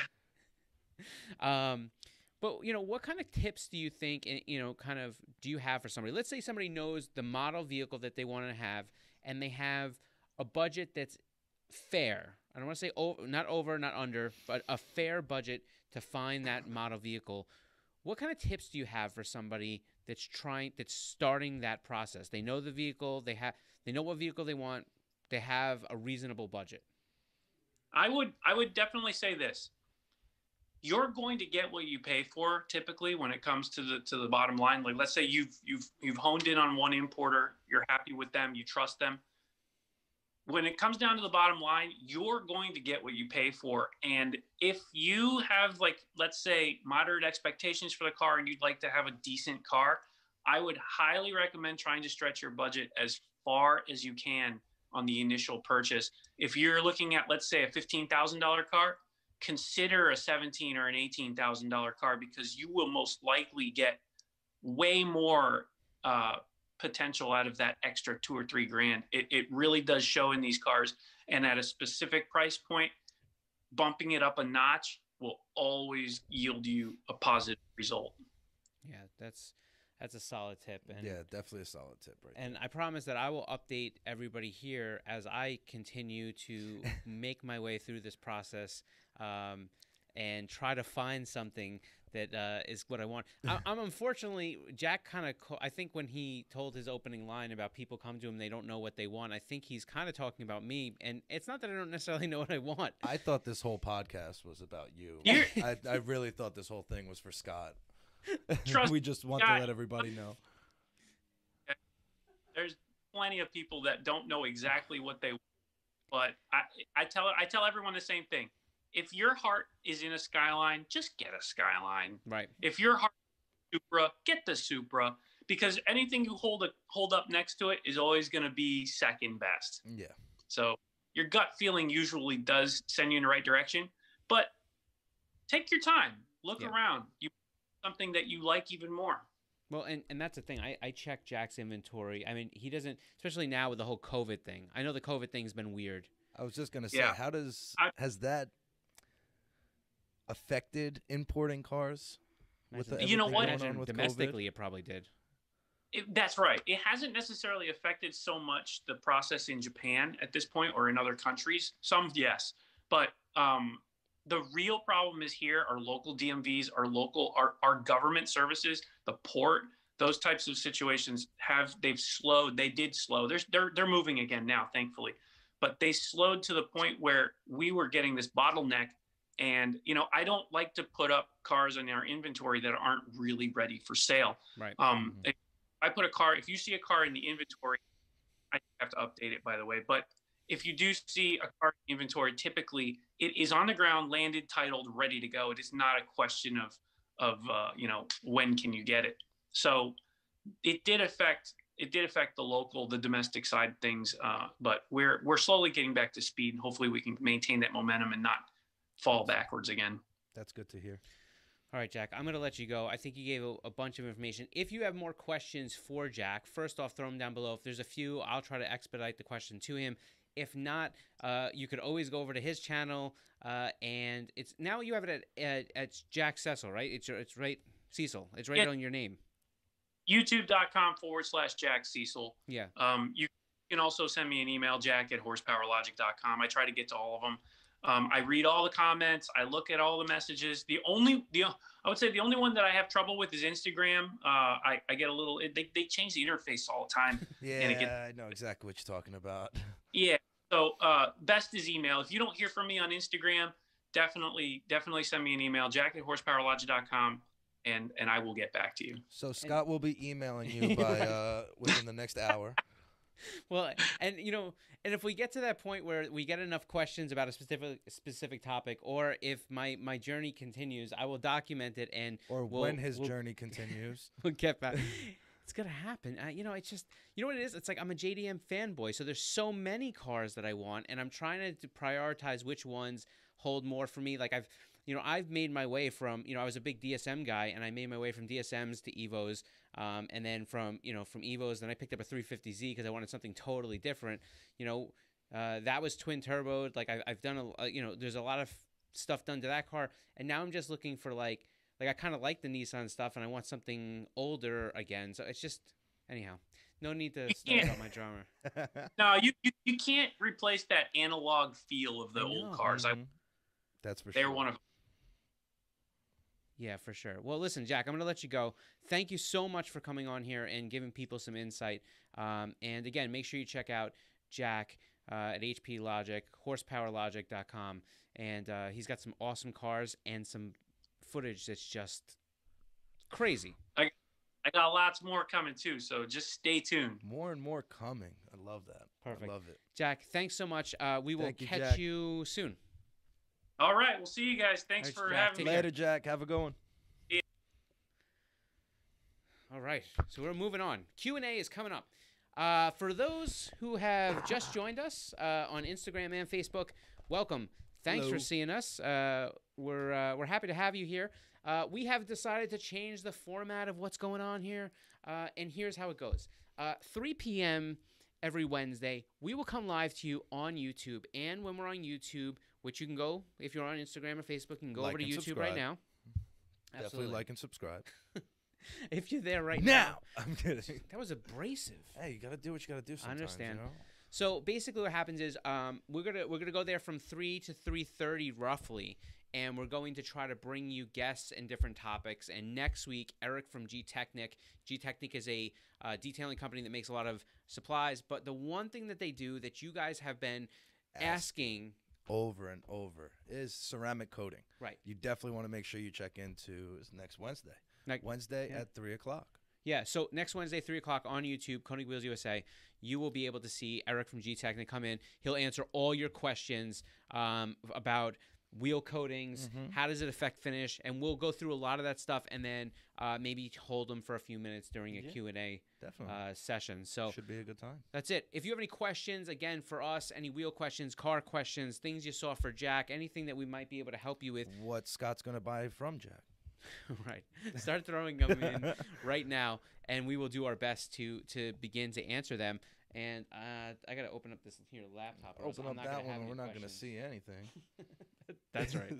Um, but you know, what kind of tips do you think, eh, you know, kind of do you have for somebody? Let's say somebody knows the model vehicle that they want to have, and they have a budget that's fair. I don't want to say over, not over, not under, but a fair budget to find that model vehicle. What kind of tips do you have for somebody that's trying, that's starting that process? They know the vehicle, they have, they know what vehicle they want, they have a reasonable budget. I would I would definitely say this. You're going to get what you pay for typically when it comes to the to the bottom line. Like let's say you've you've you've honed in on one importer, you're happy with them, you trust them. When it comes down to the bottom line, you're going to get what you pay for. And if you have like let's say moderate expectations for the car and you'd like to have a decent car, I would highly recommend trying to stretch your budget as far as you can on the initial purchase. If you're looking at, let's say, a fifteen thousand dollar car, consider a seventeen thousand or an eighteen thousand dollar car because you will most likely get way more uh, potential out of that extra two or three grand. It, it really does show in these cars. And at a specific price point, bumping it up a notch will always yield you a positive result. Yeah, that's that's a solid tip. And Yeah, definitely a solid tip right And I promise that I will update everybody here as I continue to make my way through this process um, and try to find something that uh, is what I want. I, I'm unfortunately, Jack kind of, co- I think when he told his opening line about people come to him, they don't know what they want, I think he's kind of talking about me. And it's not that I don't necessarily know what I want. I thought this whole podcast was about you. You're- I, I really thought this whole thing was for Scott. Trust we just want Scott. to let everybody know. There's plenty of people that don't know exactly what they want, but I, I tell I tell everyone the same thing. If your heart is in a Skyline, just get a Skyline. Right. If your heart is Supra, get the Supra because anything you hold a, hold up next to it is always going to be second best. Yeah. So your gut feeling usually does send you in the right direction, but take your time, look Yeah. around. You something that you like even more. Well, and, and that's the thing. I, I check Jack's inventory. I mean, he doesn't, especially now with the whole COVID thing. I know the COVID thing's been weird. I was just gonna say, Yeah. how does I- has that affected importing cars? With the, Imagine- You know everything what? going on Imagine with domestically, it probably did. It, that's right. It hasn't necessarily affected so much the process in Japan at this point or in other countries. Some, yes. But um, the real problem is here our local D M Vs, our local, our, our government services, the port, those types of situations have, they've slowed. They did slow. They're, they're, they're moving again now, thankfully. But they slowed to the point where we were getting this bottleneck. And, you know, I don't like to put up cars in our inventory that aren't really ready for sale. Right. Um, if I put a car, if you see a car in the inventory, I have to update it, by the way. But if you do see a car in inventory, typically it is on the ground, landed, titled, ready to go. It is not a question of, of uh, you know, when can you get it? So it did affect, it did affect the local, the domestic side of things. Uh, but we're, we're slowly getting back to speed. And hopefully we can maintain that momentum and not fall backwards again. That's good to hear. All right, Jack, I'm going to let you go. I think you gave a, a bunch of information. If you have more questions for Jack, first off, throw them down below. If there's a few, I'll try to expedite the question to him. If not, uh, you could always go over to his channel, uh, and it's now you have it at, at, at Jack Cecil, right? It's your, it's right, Cecil. It's right Yeah. on your name. YouTube.com forward slash Jack Cecil. Yeah. Um, you can also send me an email, jack at horsepowerlogic dot com. I try to get to all of them. Um, I read all the comments. I look at all the messages. The only, the I would say the only one that I have trouble with is Instagram. Uh, I, I get a little, it, they, they change the interface all the time. Yeah, And again- I know exactly what you're talking about. Yeah. So uh, best is email. If you don't hear from me on Instagram, definitely, definitely send me an email, jack at horsepowerlogic dot com, and, and I will get back to you. So Scott will be emailing you by uh, within the next hour. Well, and you know, and if we get to that point where we get enough questions about a specific specific topic, or if my my journey continues, I will document it and Or we'll, when his we'll, journey continues. we'll get back. It's gonna happen. Uh, you know, it's just you know what it is. It's like I'm a J D M fanboy, so there's so many cars that I want, and I'm trying to, to prioritize which ones hold more for me. Like I've, you know, I've made my way from, you know, I was a big D S M guy, and I made my way from D S Ms to Evos, um, and then from, you know, from Evos, then I picked up a three fifty Z because I wanted something totally different. You know, uh, that was twin turboed. Like I, I've done a, you know, there's a lot of stuff done to that car, and now I'm just looking for like. Like, I kind of like the Nissan stuff, and I want something older again. So it's just, anyhow, no need to start about my drama. No, you, you you can't replace that analog feel of the I old know. cars. I Mhm. That's for they're sure. one of Yeah, for sure. Well, listen, Jack, I'm going to let you go. Thank you so much for coming on here and giving people some insight. Um, and again, make sure you check out Jack uh, at H P Logic, horsepower logic dot com. And uh, he's got some awesome cars and some footage that's just crazy. I got lots more coming too, so just stay tuned. More and more coming. I love that. Perfect. I love it. Jack, thanks so much. Uh, we will Thank you, catch Jack. you soon. All right, we'll see you guys. Thanks All right, for Jack, having take me. care. Later, Jack. Have a good one. All right, so we're moving on. Q and A is coming up. Uh, for those who have just joined us uh, on Instagram and Facebook, welcome. Thanks Hello. for seeing us. Uh, we're uh, we're happy to have you here. Uh, we have decided to change the format of what's going on here, uh, and here's how it goes. Uh, three p.m. every Wednesday, we will come live to you on YouTube, and when we're on YouTube, which you can go if you're on Instagram or Facebook, you can go Like over to and YouTube right subscribe. now. Definitely like and subscribe. If you're there right now. Now, I'm kidding. That was abrasive. Hey, you gotta do what you gotta do sometimes. understand. You know? So basically, what happens is um, we're gonna we're gonna go there from three to three thirty roughly, and we're going to try to bring you guests and different topics. And next week, Eric from G Technic. G Technic is a uh, detailing company that makes a lot of supplies. But the one thing that they do that you guys have been Ask. asking, Over and over is ceramic coating. right? You definitely want to make sure you check into is next Wednesday. Like, Wednesday yeah. at three o'clock. Yeah, so next Wednesday, three o'clock on YouTube, Koenig Wheels U S A, you will be able to see Eric from G Technic come in. He'll answer all your questions um, about wheel coatings, Mhm. how does it affect finish, and we'll go through a lot of that stuff and then uh, maybe hold them for a few minutes during a Yeah. Q and A Definitely. uh, session. So Should be a good time. that's it. If you have any questions, again, for us, any wheel questions, car questions, things you saw for Jack, anything that we might be able to help you with, What Scott's gonna buy from Jack? right. Start throwing them in right now, and we will do our best to to begin to answer them. And uh, I got to open up this here laptop. or else Open I'm up not that gonna have one, and we're any not gonna questions. see anything. That's right.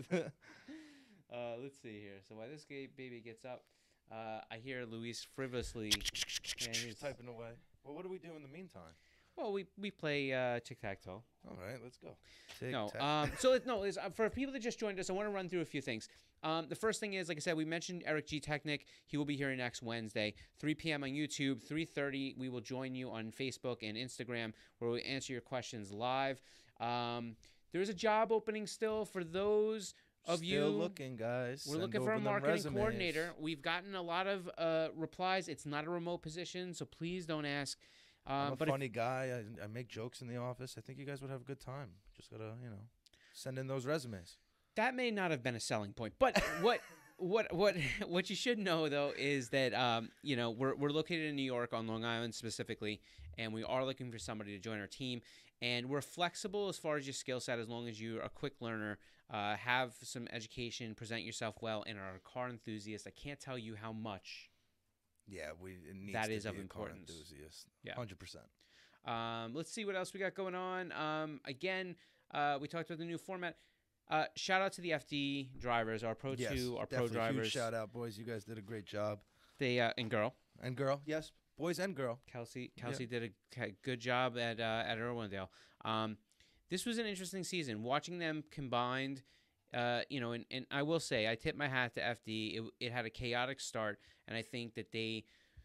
uh, let's see here. So while this ga- baby gets up, uh, I hear Luis frivolously. Yeah, he's- typing away. Well, what do we do in the meantime? well, we we play uh, tic tac toe. All right, let's go. No. Tic-tac. Um, so it, no, is uh, for people that just joined us, I want to run through a few things. Um, the first thing is, like I said, we mentioned Eric G Technic. He will be here next Wednesday, three p.m. on YouTube, three thirty. We will join you on Facebook and Instagram, where we answer your questions live. Um, there's a job opening still for those of Still you. looking, guys. We're Send looking for over a them marketing resumes. coordinator. We've gotten a lot of uh, replies. It's not a remote position, so please don't ask. Um, I'm a but if- funny guy. I, I make jokes in the office. I think you guys would have a good time. Just gotta, you know, send in those resumes. that may not have been a selling point, but what what what what you should know though is that um, you know we're we're located in New York on Long Island specifically, and we are looking for somebody to join our team. And we're flexible as far as your skill set, as long as you're a quick learner, uh, have some education, present yourself well, and are a car enthusiast. I can't tell you how much. Yeah, we it needs That to is be of a car importance. enthusiast. Yeah. hundred percent. Um, let's see what else we got going on. Um, again, uh, we talked about the new format. Uh, shout out to the F D drivers, our Pro Yes, two, our Pro definitely. drivers. Huge shout out, boys. You guys did a great job. They uh, and girl. And girl, yes, boys and girl. Kelsey Kelsey did a ca- good job at uh, at Irwindale. Um, this was an interesting season. Watching them combined, uh, you know, and, and I will say I tip my hat to F D. It, it had a chaotic start, and I think that they.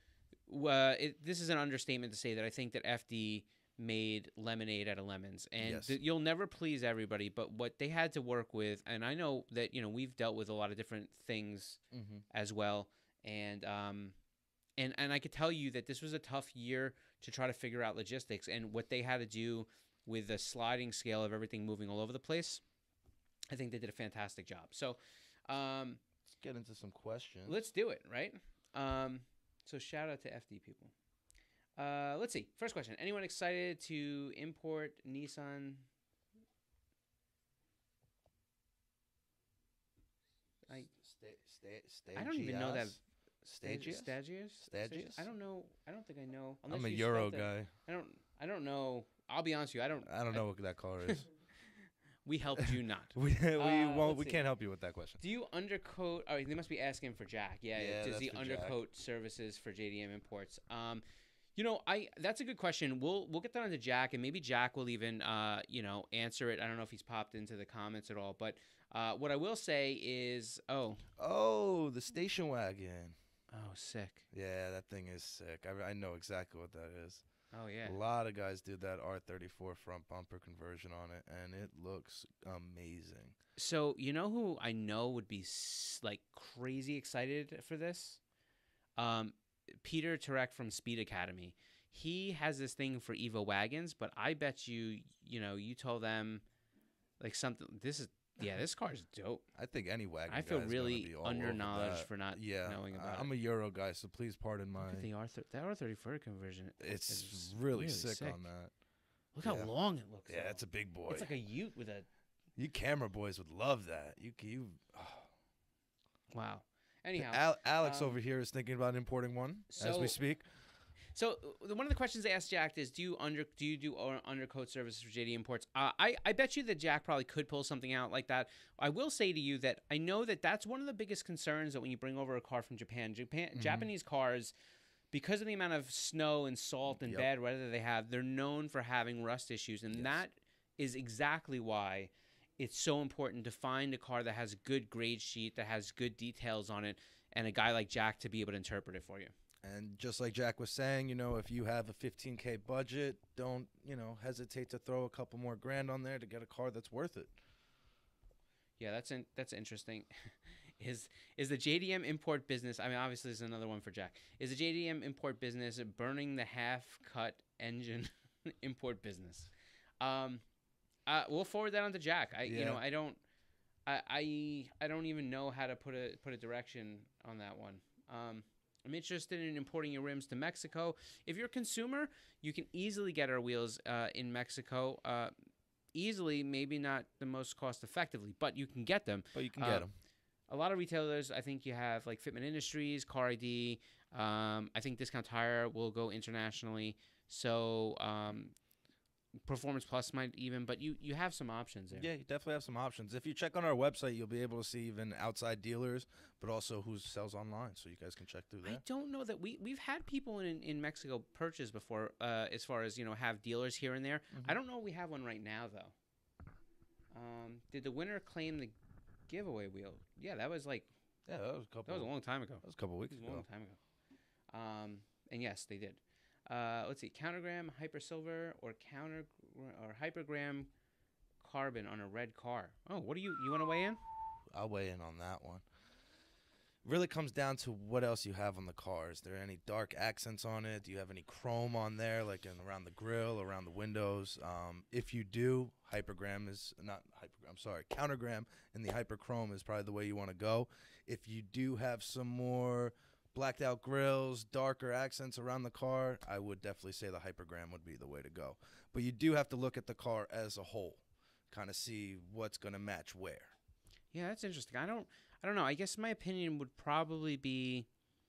Uh, it, this is an understatement to say that I think that F D made lemonade out of lemons, and Yes. th- you'll never please everybody. But what they had to work with, and I know that you know we've dealt with a lot of different things Mm-hmm. as well, and um, and and I could tell you that this was a tough year to try to figure out logistics and what they had to do with the sliding scale of everything moving all over the place. I think they did a fantastic job. So, um, Let's get into some questions. let's do it, right? Um, So shout out to F D people. Uh, let's see. First question. Anyone excited to import Nissan? I I don't even know that. Stagios? Stagios? Stagios? I don't know. I don't think I know. I'm Unless a you Euro spelled it- guy. I don't. I don't know. I'll be honest with you. I don't. I don't know what that car is. We helped you not. we we Uh, won't. let's We see. can't help you with that question. Do you undercoat? Oh, they must be asking for Jack. Yeah, Yeah, yeah. Does that's he for Jack. undercoat services for J D M Imports? Um, you know, I that's a good question. We'll we'll get that onto Jack, and maybe Jack will even uh you know answer it. I don't know if he's popped into the comments at all, but uh, what I will say is, oh, Oh, the station wagon. oh, sick. Yeah, that thing is sick. I, I know exactly what that is. Oh yeah. A lot of guys do that R thirty-four front bumper conversion on it, and it looks amazing. So you know who I know would be s- like crazy excited for this? Um, Peter Turek from Speed Academy. He has this thing for Evo wagons, but I bet you, you know, you told them like something. This is yeah, this car is dope. I think any wagon. I feel guy is gonna really be all under over knowledge that. for not yeah, knowing I- about I'm it. a Euro guy, so please pardon my. Look at the R thirty, that R thirty-four conversion. It's is really, sick, on that. Look Yeah. how long it looks. Yeah, though. it's a big boy. It's like a Ute with a You camera boys would love that. You you. Oh. wow. Anyhow, Al- Alex um, over here is thinking about importing one as we so- speak. So uh, the- one of the questions they asked Jack is, do you under do you do o- undercoat services for J D Imports? Uh, I I bet you that Jack probably could pull something out like that. I will say to you that I know that that's one of the biggest concerns that when you bring over a car from Japan, Japan Mhm. Japanese cars, because of the amount of snow and salt and Yep. bad weather they have, they're known for having rust issues, and Yes. that is exactly why it's so important to find a car that has a good grade sheet, that has good details on it, and a guy like Jack to be able to interpret it for you. And just like Jack was saying, you know, if you have a fifteen K budget, don't, you know, hesitate to throw a couple more grand on there to get a car that's worth it. Yeah, that's in, that's interesting. is is the J D M import business? I mean, obviously, this is another one for Jack. Is the J D M import business burning the half-cut engine import business? Um, uh, we'll forward that on to Jack. I you know Yeah. I don't I, I I don't even know how to put a put a direction on that one. Um, I'm interested in importing your rims to Mexico. If you're a consumer, you can easily get our wheels uh, in Mexico. Uh, easily, maybe not the most cost effectively, but you can get them. But you can Uh, get them. A lot of retailers, I think you have like Fitment Industries, Car I D. Um, I think Discount Tire will go internationally. So um, Performance Plus might even, but you you have some options there. Yeah, you definitely have some options. If you check on our website, you'll be able to see even outside dealers, but also who sells online, so you guys can check through I that. don't know that we we've had people in in Mexico purchase before, uh, as far as you know, have dealers here and there. Mm-hmm. I don't know if we have one right now though. Um, did the winner claim the giveaway wheel? Yeah, that was like Yeah, that was a couple. that was a long time ago. that was a couple It weeks was a ago. long time ago. Um, and yes, they did. Uh, let's see, countergram hyper silver or counter or hypergram carbon on a red car. Oh, what do you you want to weigh in? I'll weigh in on that one. Really comes down to what else you have on the car. Is there any dark accents on it? Do you have any chrome on there, like in, around the grill, around the windows? Um, if you do, hypergram is not hypergram. I'm sorry, countergram and the hyperchrome is probably the way you want to go. If you do have some more blacked out grills, darker accents around the car, I would definitely say the hypergram would be the way to go. But you do have to look at the car as a whole, kind of see what's going to match where. Yeah, that's interesting. I don't I don't know. I guess my opinion would probably be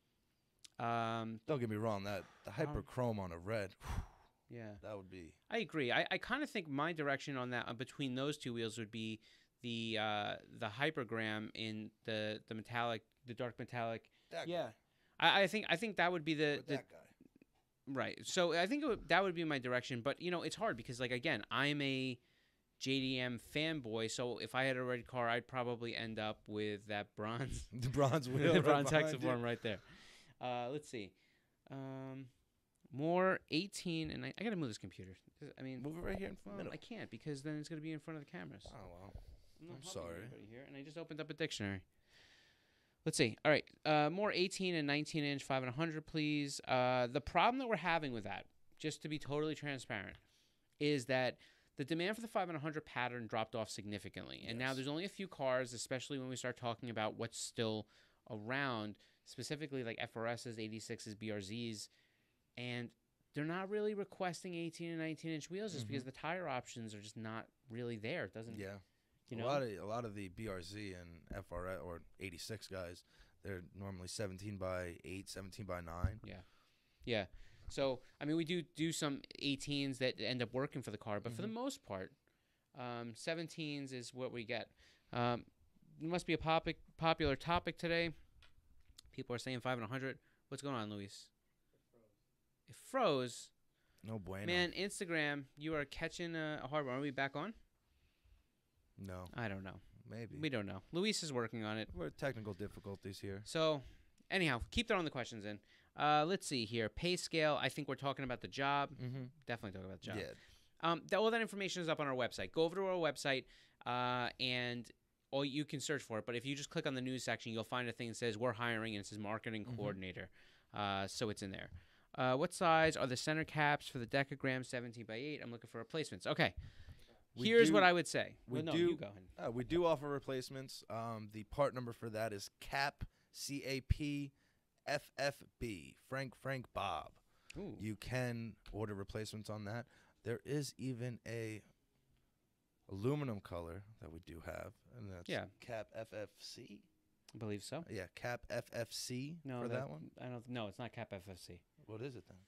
um Don't get me wrong, that the Um, hyperchrome on a red, yeah. that would be I agree. I, I kind of think my direction on that uh, between those two wheels would be the uh the hypergram in the the metallic the dark metallic. that Yeah. I, I think I think that would be the, with the that guy. right. So I think it would, that would be my direction, but you know, it's hard because like again, I'm a J D M fanboy, so if I had a red car, I'd probably end up with that bronze The bronze wheel, the right bronze behind you. hexaform right there. Uh, let's see. Um, more eighteen, and I, I gotta move this computer. I mean, Move it right here in well, the middle. I can't because then it's gonna be in front of the cameras. Oh well. I'm, not I'm helping sorry. anybody here, and I just opened up a dictionary. Let's see. All right, uh, more eighteen and nineteen inch five and one hundred, please. Uh, the problem that we're having with that, just to be totally transparent, is that the demand for the five and one hundred pattern dropped off significantly, and now Yes. there's only a few cars, especially when we start talking about what's still around, specifically like F R Ss, eighty-sixes, B R Zs, and they're not really requesting eighteen and nineteen inch wheels just Mhm. because the tire options are just not really there. It doesn't, Yeah. you a know? lot of a lot of the B R Z and F R S or eighty-six guys, they're normally seventeen by eight, seventeen by nine. Yeah. So, I mean, we do do some eighteens that end up working for the car, but for the most part, um, seventeens is what we get. Um, it must be a popic, popular topic today. People are saying five and one hundred. What's going on, Luis? It froze. No bueno. Man, Instagram, you are catching a, a hard one. Are we back on? No, I don't know. maybe. We don't know. Luis is working on it. We're technical difficulties here. So, anyhow, keep throwing the questions in. Uh, let's see here. Pay scale. I think we're talking about the job. Mm-hmm. Definitely talking about the job. Yeah. Um, that, all that information is up on our website. Go over to our website, uh, and or you can search for it. But if you just click on the news section, you'll find a thing that says we're hiring, and it says marketing Mhm. coordinator. Uh, so it's in there. Uh, what size are the center caps for the Decagram seventeen by eight? I'm looking for replacements. Okay. We Here's do- what I would say. we well, no, do- you go ahead. Uh, we do offer replacements. Um, the part number for that is CAP, C A P, F F B, Frank Frank Bob. Ooh. You can order replacements on that. There is even a aluminum color that we do have, and that's Yeah. CAP F F C. I believe so. Yeah, CAP F F C No, for that, one. I don't. No, it's not Cap F F C. What is it then?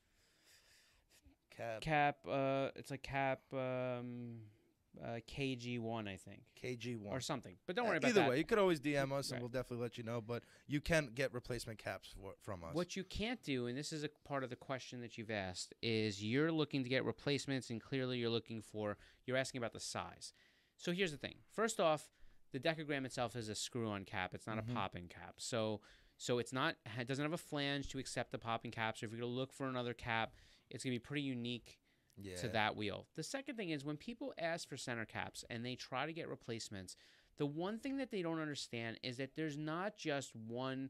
CAP Cap. Uh, it's like Cap. Um, uh, K G one, I think, K G one or something. But don't Uh, worry about Either that. way, you could always D M us, Right. and we'll definitely let you know. But you can get replacement caps for, from us. What you can't do, and this is a part of the question that you've asked, is you're looking to get replacements, and clearly you're looking for, you're asking about the size. So here's the thing. First off, the Decagram itself is a screw-on cap. It's not Mhm. a pop-in cap. So so it's not, it doesn't have a flange to accept the popping cap. So if you're going to look for another cap, it's going to be pretty unique yeah. to that wheel. The second thing is when people ask for center caps and they try to get replacements, the one thing that they don't understand is that there's not just one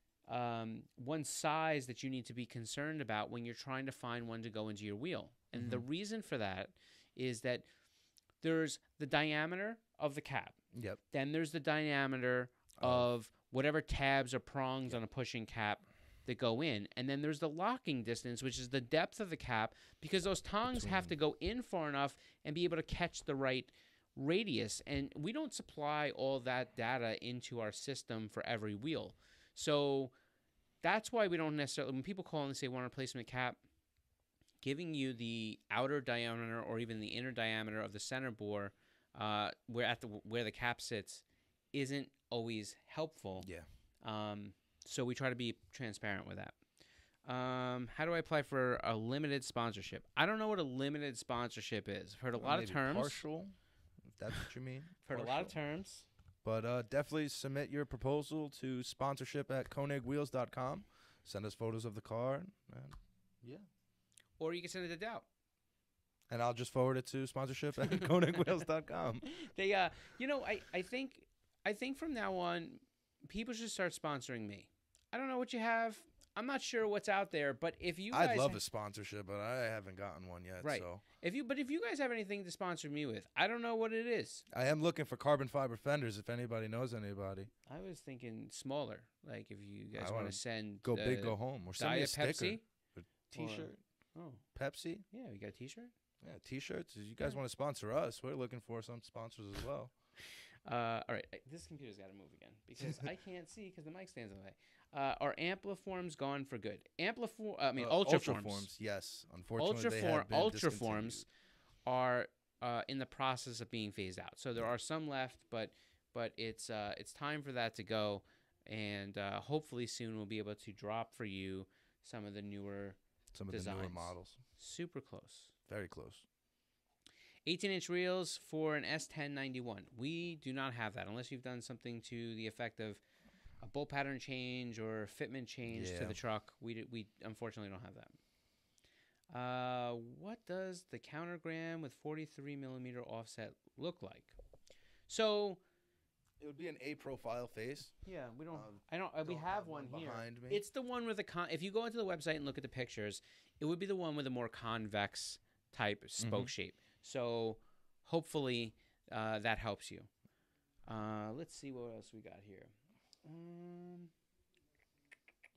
um, one size that you need to be concerned about when you're trying to find one to go into your wheel. And the reason for that is that there's the diameter of the cap. Yep. Then there's the diameter of whatever tabs or prongs on a pushing cap that go in. And then there's the locking distance, which is the depth of the cap, because those tongs have to go in far enough and be able to catch the right radius. And we don't supply all that data into our system for every wheel. So that's why we don't necessarily, when people call and say want a replacement cap, giving you the outer diameter or even the inner diameter of the center bore, uh, where at the where the cap sits, isn't always helpful. Yeah. Um, so we try to be transparent with that. Um, how do I apply for a limited sponsorship? I don't know what a limited sponsorship is. I've heard a Or lot of maybe terms. Partial, if that's what you mean. I've heard a lot of Partial. terms. But uh, definitely submit your proposal to sponsorship at koenig wheels dot com. Send us photos of the car. And, yeah. Or you can send it to Doubt. And I'll just forward it to sponsorship at koenig wheels dot com. They, uh, you know, I, I think, I think from now on, people should start sponsoring me. I don't know what you have. I'm not sure what's out there, but if you guys I'd love ha- a sponsorship, but I haven't gotten one yet. Right. So if you, but if you guys have anything to sponsor me with, I don't know what it is. I am looking for carbon fiber fenders if anybody knows anybody. I was thinking smaller, like if you guys I want wanna to send Go uh, big, go home. Or send me a Diet sticker. Pepsi. Or T-shirt. Oh, Pepsi. yeah, we got a T-shirt. Yeah, T-shirts. If you guys want to sponsor us, we're looking for some sponsors as well. Uh, all right, I- this computer's got to move again because I can't see because the mic stands in the way. Uh, are Ampliforms gone for good? Ampliform, I mean, Uh, Ultraforms. Ultraforms, yes. Unfortunately, they Ultraform, have been Ultraforms discontinued. are uh, in the process of being phased out. So there are some left, but but it's uh, it's time for that to go, and uh, hopefully soon we'll be able to drop for you some of the newer, Some of the newer designs. models. super close. Very close. eighteen inch reels for an S ten ninety-one. We do not have that unless you've done something to the effect of a bolt pattern change or fitment change to Yeah. the truck. We d- we unfortunately don't have that. Uh, what does the countergram with forty-three millimeter offset look like? So It would be an A profile face. yeah, we don't. Um, I don't. Uh, we don't have have one one here. behind me. It's the one with the con. If you go into the website and look at the pictures, it would be the one with a more convex type spoke Mhm. shape. So hopefully uh, that helps you. Uh, let's see what else we got here. Um,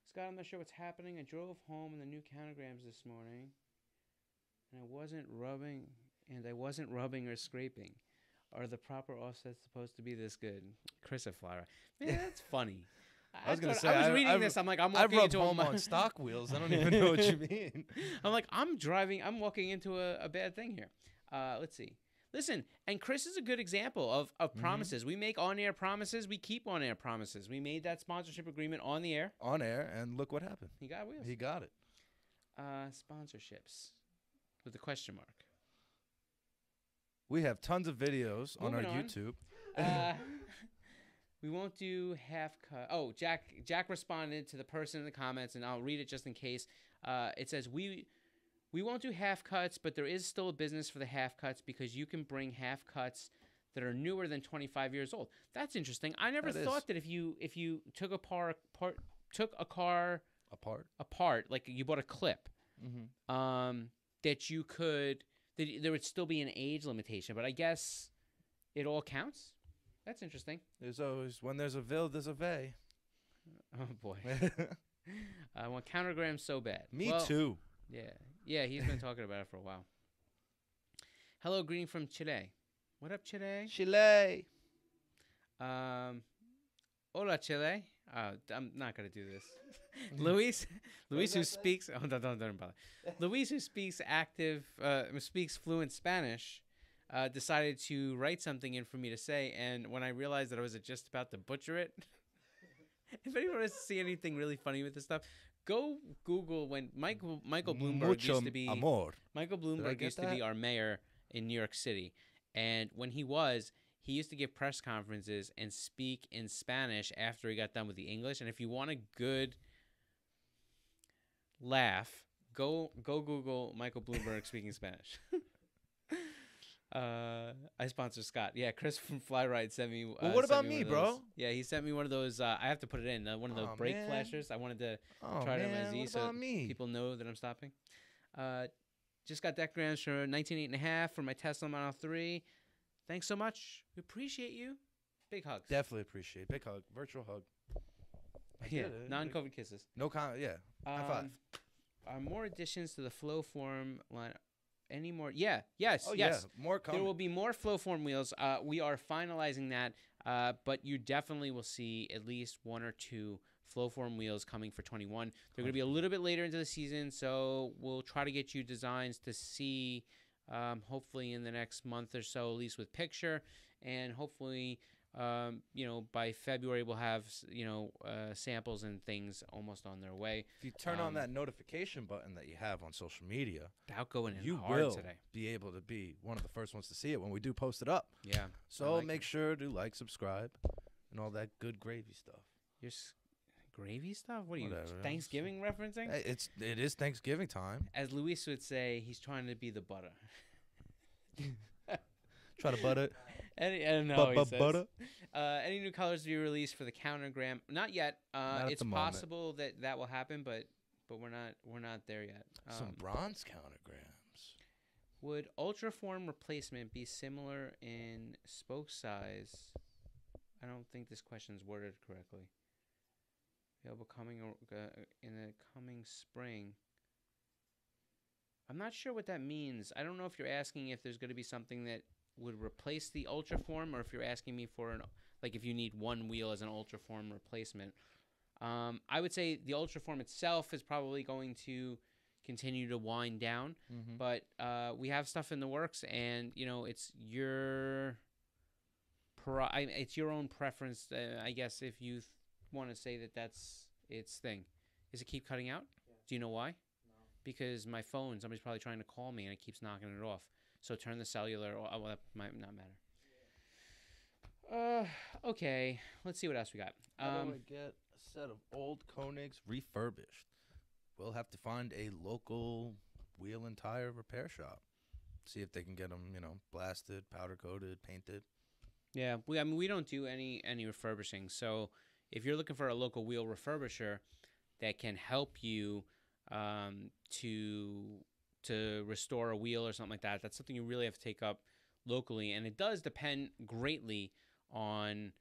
Scott, I'm not sure what's happening. I drove home in the new countergrams this morning, and I wasn't rubbing, and I wasn't rubbing or scraping. Are the proper offsets supposed to be this good? Chris at Flyer. Man, that's funny. I was gonna thought- say, I was I- reading I've- this. I'm like, I'm I've walking rubbed into home a on stock wheels. I don't even know what you mean. I'm like, I'm driving. I'm walking into a, a bad thing here. Uh, let's see. Listen, and Chris is a good example of, of Mm-hmm. promises. We make on-air promises. We keep on-air promises. We made that sponsorship agreement on the air. On air, and look what happened. He got wheels. He got it. Uh, sponsorships with a question mark. We have tons of videos on our Moving on. YouTube. Uh, we won't do half cut. Oh, Jack Jack responded to the person in the comments, and I'll read it just in case. Uh, it says, we we won't do half cuts, but there is still a business for the half cuts because you can bring half cuts that are newer than twenty-five years old. That's interesting. I never That is. thought that if you if you took a par, part took a car Apart. apart, like you bought a clip, Mm-hmm. um, that you could that y- there would still be an age limitation. But I guess it all counts. That's interesting. There's always, when there's a vil, there's a vey. Oh boy, I want countergrams so bad. Me Well, too. Yeah, yeah, he's been talking about it for a while. Hello, greeting from Chile. What up, Chile? Chile. Um, hola, Chile. Uh, I'm not gonna do this. Luis, Luis who speaks. Oh, don't, don't, don't bother. Luis who speaks active, uh, who speaks fluent Spanish, uh, decided to write something in for me to say, and when I realized that I was just about to butcher it, if anyone wants to see anything really funny with this stuff, go Google when Michael Michael Bloomberg Mucho used to be amor. Michael I Bloomberg get used to be that? our mayor in New York City. And when he was, he used to give press conferences and speak in Spanish after he got done with the English. And if you want a good laugh, go go Google Michael Bloomberg speaking Spanish. uh, I sponsor Scott. Yeah, Chris from Flyride sent me. Uh, Well, what sent about me me, one of bro? those- Yeah, he sent me one of those. Uh, I have to put it in uh, one of the Aw, brake man. flashers. I wanted to Oh, try it on man, my Z what so about me? people know that I'm stopping. Uh, just got decograms for nineteen eight and a half for my Tesla Model three. Thanks so much. We appreciate you. Big hugs. Definitely appreciate. Big hug. Virtual hug. I yeah, did it. non-COVID kisses. No con. Yeah. High five. Um, Are more additions to the flow form line? Any more? Yeah. Yes. Oh yes. yeah. More coming. There will be more flow form wheels. Uh, we are finalizing that, uh, but you definitely will see at least one or two flow form wheels coming for twenty-one. They're going to be a little bit later into the season, so we'll try to get you designs to see, um, hopefully in the next month or so, at least with picture, and hopefully, um, you know, by February we'll have s- you know uh, samples and things almost on their way. If you turn um, on that notification button that you have on social media, Without going in you hard will today. be able to be one of the first ones to see it when we do post it up. Yeah. So like make it. sure to like, subscribe, and all that good gravy stuff. Your s- gravy stuff? What are you, Whatever. Thanksgiving referencing? Hey, It's it is Thanksgiving time. As Luis would say, he's trying to be the butter. Try to butter. Any, I don't know. Bu- he bu- says. butter. Uh, any new colors to be released for the countergram? Not yet. Uh, Not at it's the moment. possible that that will happen, but but we're not we're not there yet. Some Um, bronze countergrams. would ultraform replacement be similar in spoke size? I don't think this question is worded correctly. Available coming uh, in the coming spring. I'm not sure what that means. I don't know if you're asking if there's going to be something that would replace the Ultraform, or if you're asking me for an like if you need one wheel as an Ultraform replacement. Um, I would say the Ultraform itself is probably going to continue to wind down, Mm-hmm. but uh, we have stuff in the works, and you know it's your pro- I, it's your own preference, uh, I guess, if you th- want to say that that's its thing. Is it keep cutting out? Do you know why? Because my phone, somebody's probably trying to call me and it keeps knocking it off. So turn the cellular. Or, oh, well, that might not matter. Uh, okay. Let's see what else we got. How Um, do I get a set of old Koenigs refurbished? We'll have to find a local wheel and tire repair shop. See if they can get them, you know, blasted, powder coated, painted. yeah, we I mean we don't do any any refurbishing. So if you're looking for a local wheel refurbisher that can help you um, to to restore a wheel or something like that, that's something you really have to take up locally, and it does depend greatly on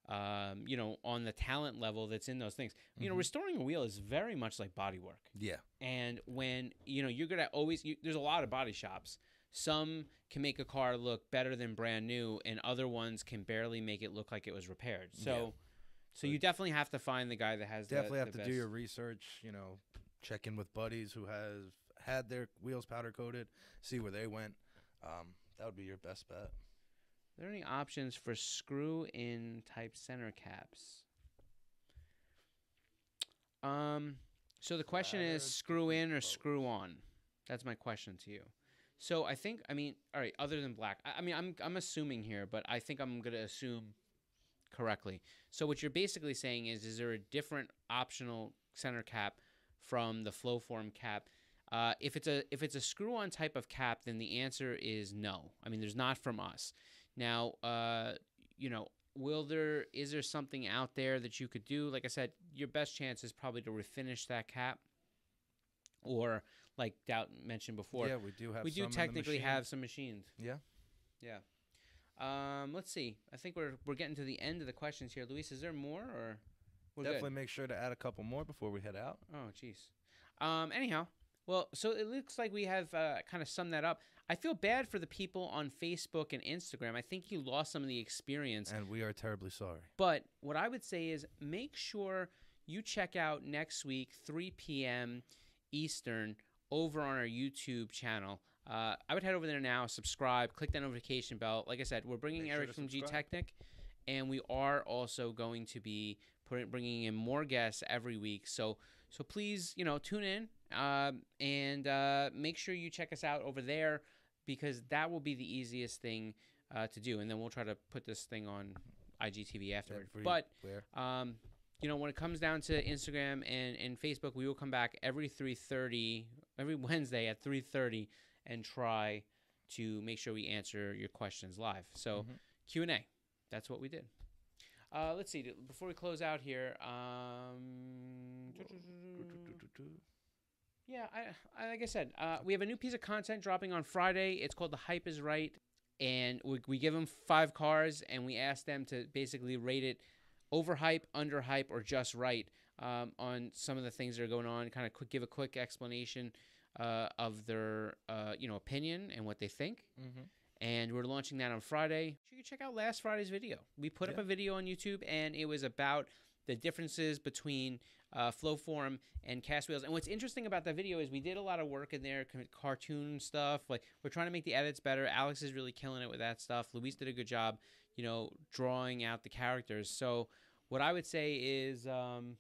um, you know, on the talent level that's in those things. You know, Mhm. restoring a wheel is very much like body work. Yeah. And when, you know, you're going to always, you, there's a lot of body shops. Some can make a car look better than brand new, and other ones can barely make it look like it was repaired. So, Yeah. so you definitely have to find the guy that has Definitely the, have the to best. do your research. You know, check in with buddies who has had their wheels powder coated, see where they went. Um, that would be your best bet. Are there any options for screw-in type center caps? Um, so the question is Ladder, screw in or both. screw on? That's my question to you. So I think, I mean, all right, other than black, I, I mean, I'm I'm assuming here, but I think I'm gonna assume correctly. So what you're basically saying is, is there a different optional center cap from the Flowform cap? Uh, if it's a if it's a screw-on type of cap, then the answer is no. I mean, there's not from us. Now, uh, you know, will there is there something out there that you could do? Like I said, your best chance is probably to refinish that cap, or like Doubt mentioned before, yeah, we do have. we do some in the technically machine. have some machined. Yeah. Yeah. Um, let's see. I think we're we're getting to the end of the questions here. Luis, is there more or we're Definitely good? make sure to add a couple more before we head out. Oh, jeez. Um, anyhow, well, so it looks like we have uh, kind of summed that up. I feel bad for the people on Facebook and Instagram. I think you lost some of the experience. And we are terribly sorry. But what I would say is make sure you check out next week, three p.m. Eastern, over on our YouTube channel. Uh, I would head over there now, subscribe, click that notification bell. Like I said, we're bringing Make sure Eric to from G subscribe. Technic, and we are also going to be putting, bringing in more guests every week. So, so please, you know, tune in um, and uh, make sure you check us out over there, because that will be the easiest thing uh, to do. And then we'll try to put this thing on I G T V afterward. But Everywhere. um, you know, when it comes down to Instagram and, and Facebook, we will come back every three thirty, every Wednesday at three thirty, and try to make sure we answer your questions live. So Mhm. Q and A, that's what we did. Uh, let's see. Before we close out here, um, yeah, I, I like I said, uh, we have a new piece of content dropping on Friday. It's called The Hype Is Right, and we, we give them five cars, and we ask them to basically rate it overhype, underhype, or just right um, on some of the things that are going on. Kind of quick, give a quick explanation uh, of their uh, you know opinion and what they think. Mm-hmm. And we're launching that on Friday. You can check out last Friday's video. We put up Yeah. a video on YouTube, and it was about the differences between uh, Flowform and cast wheels. And what's interesting about that video is we did a lot of work in there, c- cartoon stuff. Like, we're trying to make the edits better. Alex is really killing it with that stuff. Luis did a good job, you know, drawing out the characters. So what I would say is, um,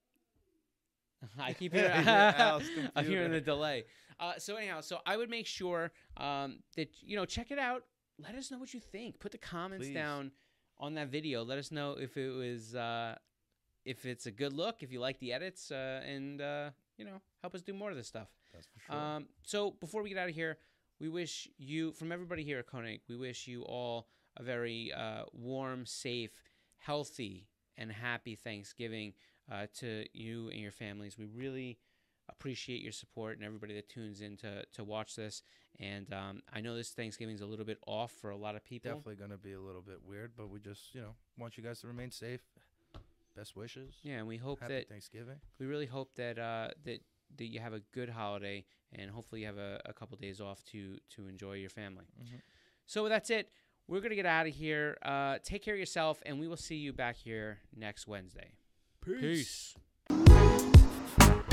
I keep hearing, Al's I'm hearing computer. the delay. Uh, so anyhow, so I would make sure um, that, you know, check it out. Let us know what you think. Put the comments Please. down on that video. Let us know if it was, uh, if it's a good look, if you like the edits, uh, and, uh, you know, help us do more of this stuff. That's for sure. Um, so before we get out of here, we wish you, from everybody here at Koenig, we wish you all a very uh, warm, safe, healthy, and happy Thanksgiving uh, to you and your families. We really appreciate your support and everybody that tunes in to, to watch this. And um, I know this Thanksgiving is a little bit off for a lot of people. Definitely going to be a little bit weird, but we just, you know, want you guys to remain safe. Best wishes. Yeah, and we hope Happy that Thanksgiving. we really hope that uh, that that you have a good holiday, and hopefully you have a, a couple days off to to enjoy your family. Mhm. So that's it. We're gonna get out of here. Uh, take care of yourself, and we will see you back here next Wednesday. Peace. Peace.